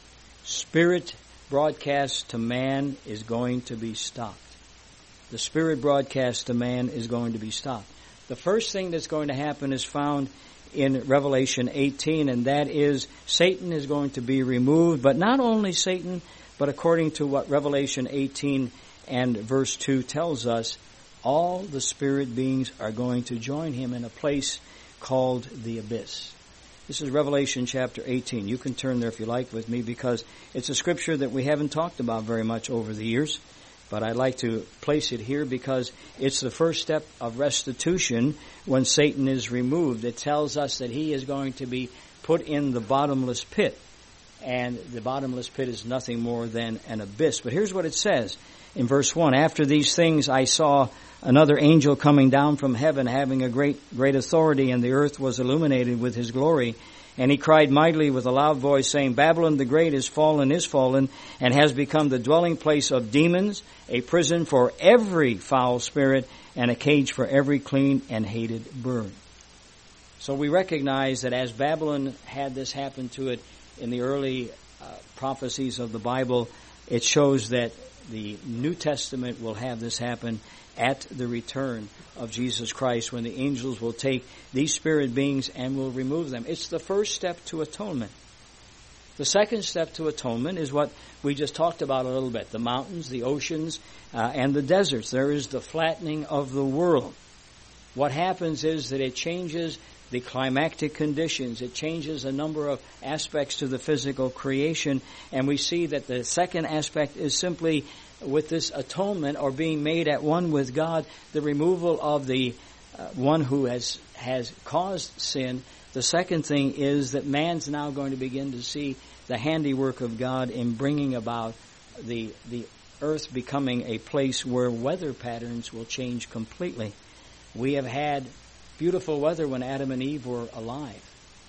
spirit broadcast to man, is going to be stopped. The spirit broadcast to man is going to be stopped. The first thing that's going to happen is found in Revelation 18, and that is Satan is going to be removed, but not only Satan, but according to what Revelation 18 and verse 2 tells us, all the spirit beings are going to join him in a place called the abyss. This is Revelation chapter 18. You can turn there if you like with me because it's a scripture that we haven't talked about very much over the years. But I'd like to place it here because it's the first step of restitution when Satan is removed. It tells us that he is going to be put in the bottomless pit. And the bottomless pit is nothing more than an abyss. But here's what it says in verse 1. After these things I saw another angel coming down from heaven, having a great authority, and the earth was illuminated with his glory. And he cried mightily with a loud voice, saying, Babylon the Great is fallen, and has become the dwelling place of demons, a prison for every foul spirit, and a cage for every clean and hated bird. So we recognize that as Babylon had this happen to it in the early prophecies of the Bible, it shows that the New Testament will have this happen at the return of Jesus Christ, when the angels will take these spirit beings and will remove them. It's the first step to atonement. The second step to atonement is what we just talked about a little bit: the mountains, the oceans, and the deserts. There is the flattening of the world. What happens is that it changes the climactic conditions. It changes a number of aspects to the physical creation. And we see that the second aspect is simply, with this atonement, or being made at one with God, the removal of the one who has caused sin. The second thing is that man's now going to begin to see the handiwork of God in bringing about the earth becoming a place where weather patterns will change completely. We have had beautiful weather when Adam and Eve were alive.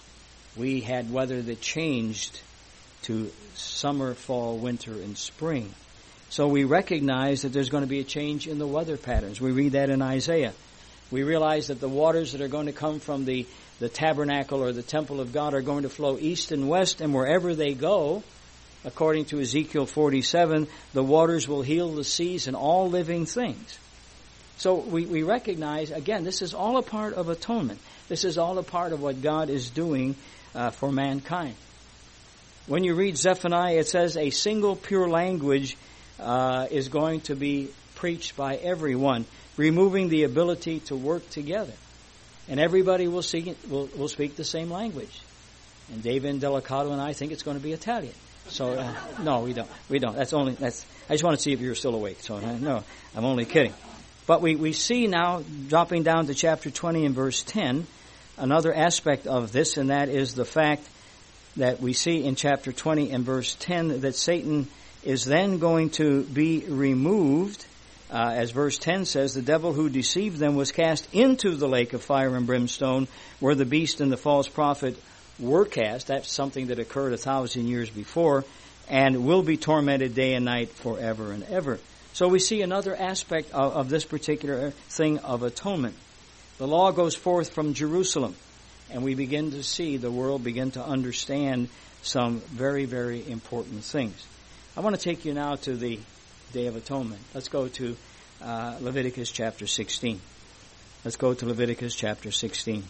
We had weather that changed to summer, fall, winter, and spring. So we recognize that there's going to be a change in the weather patterns. We read that in Isaiah. We realize that the waters that are going to come from the tabernacle or the temple of God are going to flow east and west, and wherever they go, according to Ezekiel 47, the waters will heal the seas and all living things. So we recognize, again, this is all a part of atonement. This is all a part of what God is doing for mankind. When you read Zephaniah, it says a single pure language is going to be preached by everyone, removing the ability to work together. And everybody will speak the same language. And David Delicato and I think it's going to be Italian. So no, we don't. I just want to see if you're still awake. So no, I'm only kidding. But we see now, dropping down to chapter 20 and verse 10, another aspect of this, and that is the fact that we see in chapter 20 and verse 10 that Satan is then going to be removed. As verse 10 says, the devil who deceived them was cast into the lake of fire and brimstone, where the beast and the false prophet were cast. That's something that occurred 1,000 years before, and will be tormented day and night forever and ever. So we see another aspect of this particular thing of atonement. The law goes forth from Jerusalem, and we begin to see the world begin to understand some very, very important things. I want to take you now to the Day of Atonement. Let's go to Leviticus chapter 16. Let's go to Leviticus chapter 16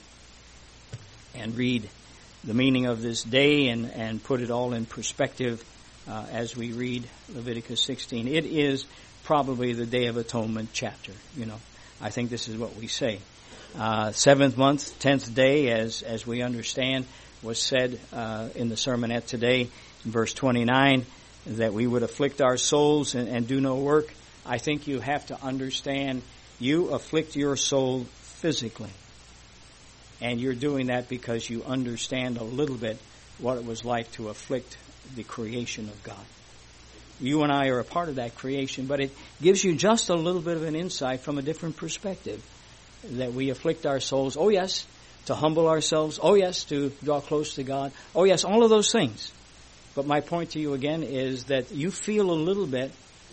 and read the meaning of this day and put it all in perspective as we read Leviticus 16. It is probably the Day of Atonement chapter. I think this is what we say. 7th month, 10th day, as we understand, was said in the sermonette today, in verse 29, that we would afflict our souls and do no work. I think you have to understand, you afflict your soul physically. And you're doing that because you understand a little bit what it was like to afflict the creation of God. You and I are a part of that creation, but it gives you just a little bit of an insight from a different perspective, that we afflict our souls. Oh yes, to humble ourselves. Oh yes, to draw close to God. Oh yes, all of those things. But my point to you again is that you feel a little bit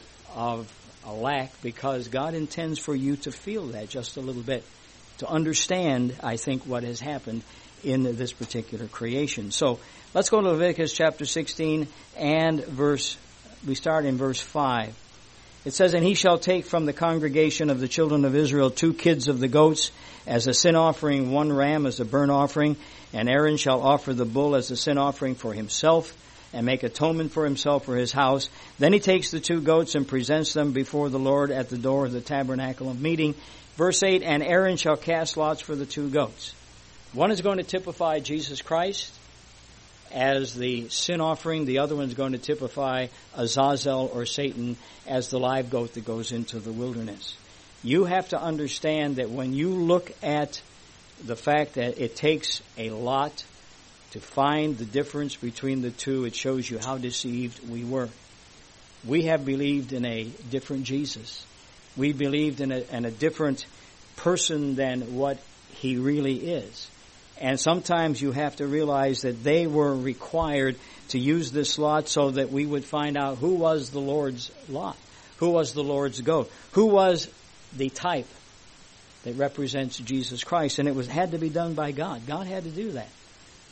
of a lack because God intends for you to feel that just a little bit, to understand, I think, what has happened in this particular creation. So let's go to Leviticus chapter 16 and we start in verse 5. It says, and he shall take from the congregation of the children of Israel 2 kids of the goats as a sin offering, 1 ram as a burnt offering, and Aaron shall offer the bull as a sin offering for himself, and make atonement for himself for his house. Then he takes the 2 goats and presents them before the Lord at the door of the tabernacle of meeting. Verse 8, and Aaron shall cast lots for the 2 goats. One is going to typify Jesus Christ as the sin offering. The other one is going to typify Azazel or Satan as the live goat that goes into the wilderness. You have to understand that when you look at the fact that it takes a lot to find the difference between the two, it shows you how deceived we were. We have believed in a different Jesus. We believed in a different person than what he really is. And sometimes you have to realize that they were required to use this lot so that we would find out who was the Lord's lot, who was the Lord's goat, who was the type that represents Jesus Christ. And it had to be done by God. God had to do that.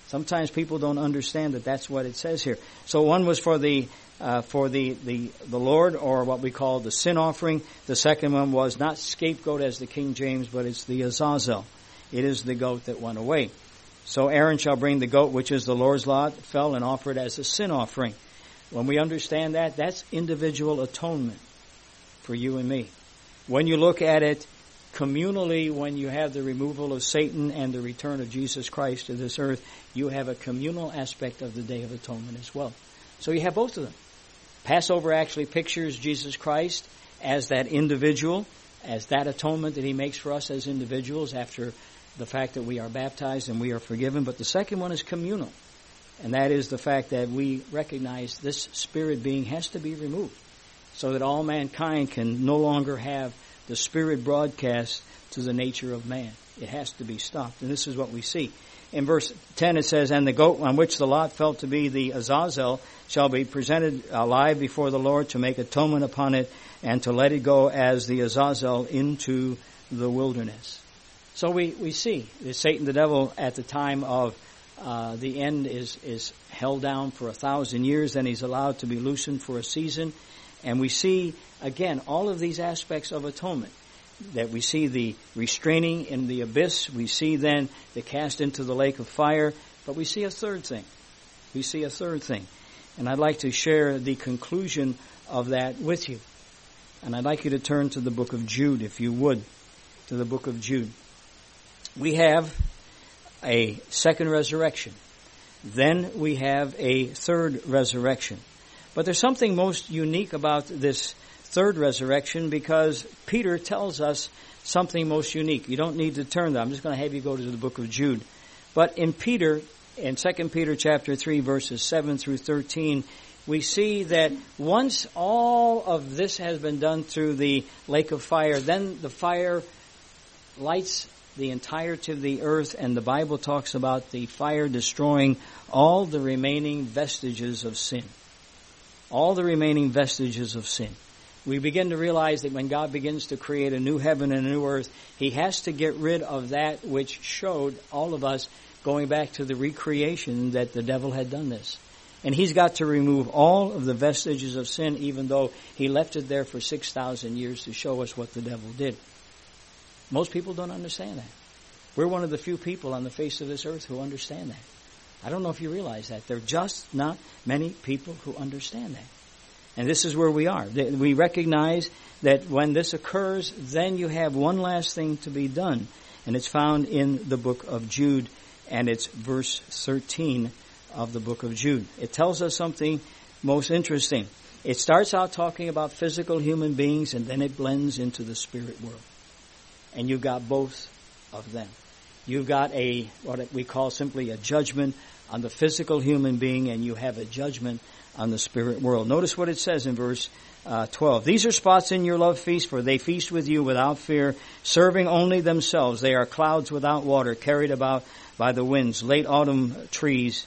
Sometimes people don't understand that that's what it says here. So one was for the Lord, or what we call the sin offering. The second one was not scapegoat as the King James, but it's the Azazel. It is the goat that went away. So Aaron shall bring the goat, which is the Lord's lot, fell, and offer it as a sin offering. When we understand that, that's individual atonement for you and me. When you look at it communally, when you have the removal of Satan and the return of Jesus Christ to this earth, you have a communal aspect of the Day of Atonement as well. So you have both of them. Passover actually pictures Jesus Christ as that individual, as that atonement that he makes for us as individuals after the fact that we are baptized and we are forgiven. But the second one is communal. And that is the fact that we recognize this spirit being has to be removed so that all mankind can no longer have the spirit broadcast to the nature of man. It has to be stopped. And this is what we see. In verse 10 it says, and the goat on which the lot fell to be the Azazel shall be presented alive before the Lord to make atonement upon it and to let it go as the Azazel into the wilderness. So we see that Satan, the devil, at the time of the end is held down for 1,000 years, then he's allowed to be loosened for a season. And we see, again, all of these aspects of atonement. That we see the restraining in the abyss. We see then the cast into the lake of fire. But we see a third thing. And I'd like to share the conclusion of that with you. And I'd like you to turn to the book of Jude, if you would. To the book of Jude. We have a second resurrection. Then we have a third resurrection. But there's something most unique about this third resurrection because Peter tells us something most unique. You don't need to turn there. I'm just going to have you go to the book of Jude. But in 2 Peter chapter 3 verses 7 through 13, we see that once all of this has been done through the lake of fire, then the fire lights the entirety of the earth, and the Bible talks about the fire destroying all the remaining vestiges of sin. All the remaining vestiges of sin. We begin to realize that when God begins to create a new heaven and a new earth, He has to get rid of that which showed all of us going back to the recreation that the devil had done this. And He's got to remove all of the vestiges of sin, even though He left it there for 6,000 years to show us what the devil did. Most people don't understand that. We're one of the few people on the face of this earth who understand that. I don't know if you realize that. There are just not many people who understand that. And this is where we are. We recognize that when this occurs, then you have one last thing to be done. And it's found in the book of Jude, and it's verse 13 of the book of Jude. It tells us something most interesting. It starts out talking about physical human beings, and then it blends into the spirit world. And you've got both of them. You've got what we call simply a judgment on the physical human being, and you have a judgment on the spirit world. Notice what it says in verse 12. These are spots in your love feast, for they feast with you without fear, serving only themselves. They are clouds without water, carried about by the winds, late autumn trees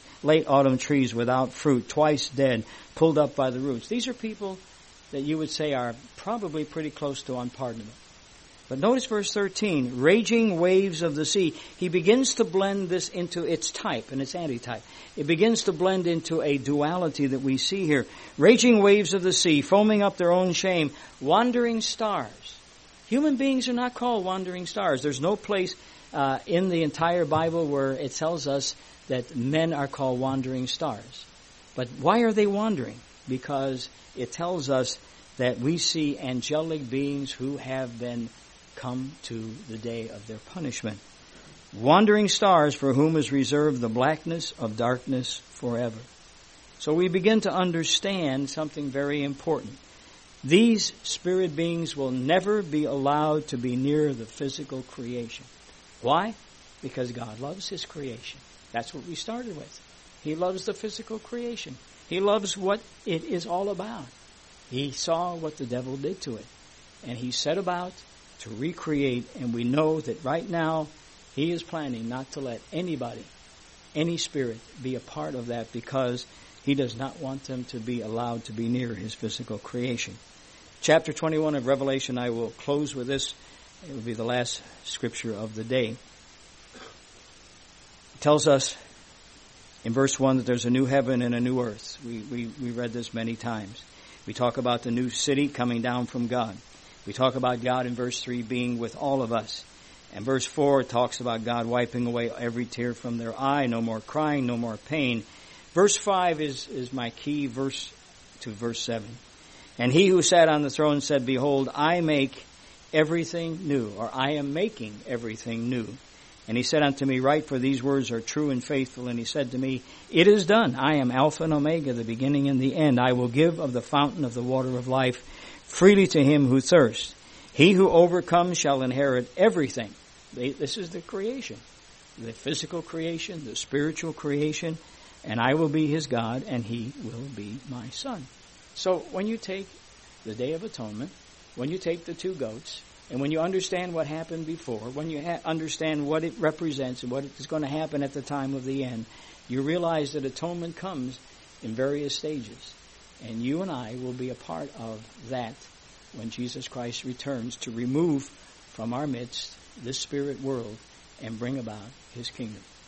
without fruit, twice dead, pulled up by the roots. These are people that you would say are probably pretty close to unpardonable. But notice verse 13, raging waves of the sea. He begins to blend this into its type and its antitype. It begins to blend into a duality that we see here. Raging waves of the sea, foaming up their own shame, wandering stars. Human beings are not called wandering stars. There's no place in the entire Bible where it tells us that men are called wandering stars. But why are they wandering? Because it tells us that we see angelic beings who have been come to the day of their punishment. Wandering stars for whom is reserved the blackness of darkness forever. So we begin to understand something very important. These spirit beings will never be allowed to be near the physical creation. Why? Because God loves His creation. That's what we started with. He loves the physical creation. He loves what it is all about. He saw what the devil did to it. And He set about to recreate, and we know that right now He is planning not to let anybody, any spirit, be a part of that because He does not want them to be allowed to be near His physical creation. Chapter 21 of Revelation, I will close with this. It will be the last scripture of the day. It tells us in verse 1 that there's a new heaven and a new earth. We read this many times. We talk about the new city coming down from God. We talk about God in verse 3 being with all of us. And verse 4 talks about God wiping away every tear from their eye. No more crying, no more pain. Verse 5 is my key verse to verse 7. And he who sat on the throne said, Behold, I make everything new, or I am making everything new. And he said unto me, Write, for these words are true and faithful. And he said to me, It is done. I am Alpha and Omega, the beginning and the end. I will give of the fountain of the water of life freely to him who thirsts. He who overcomes shall inherit everything. This is the creation, the physical creation, the spiritual creation. And I will be his God, and he will be my son. So when you take the Day of Atonement, when you take the two goats, and when you understand what happened before, when you understand what it represents and what is going to happen at the time of the end, you realize that atonement comes in various stages. And you and I will be a part of that when Jesus Christ returns to remove from our midst this spirit world and bring about his kingdom.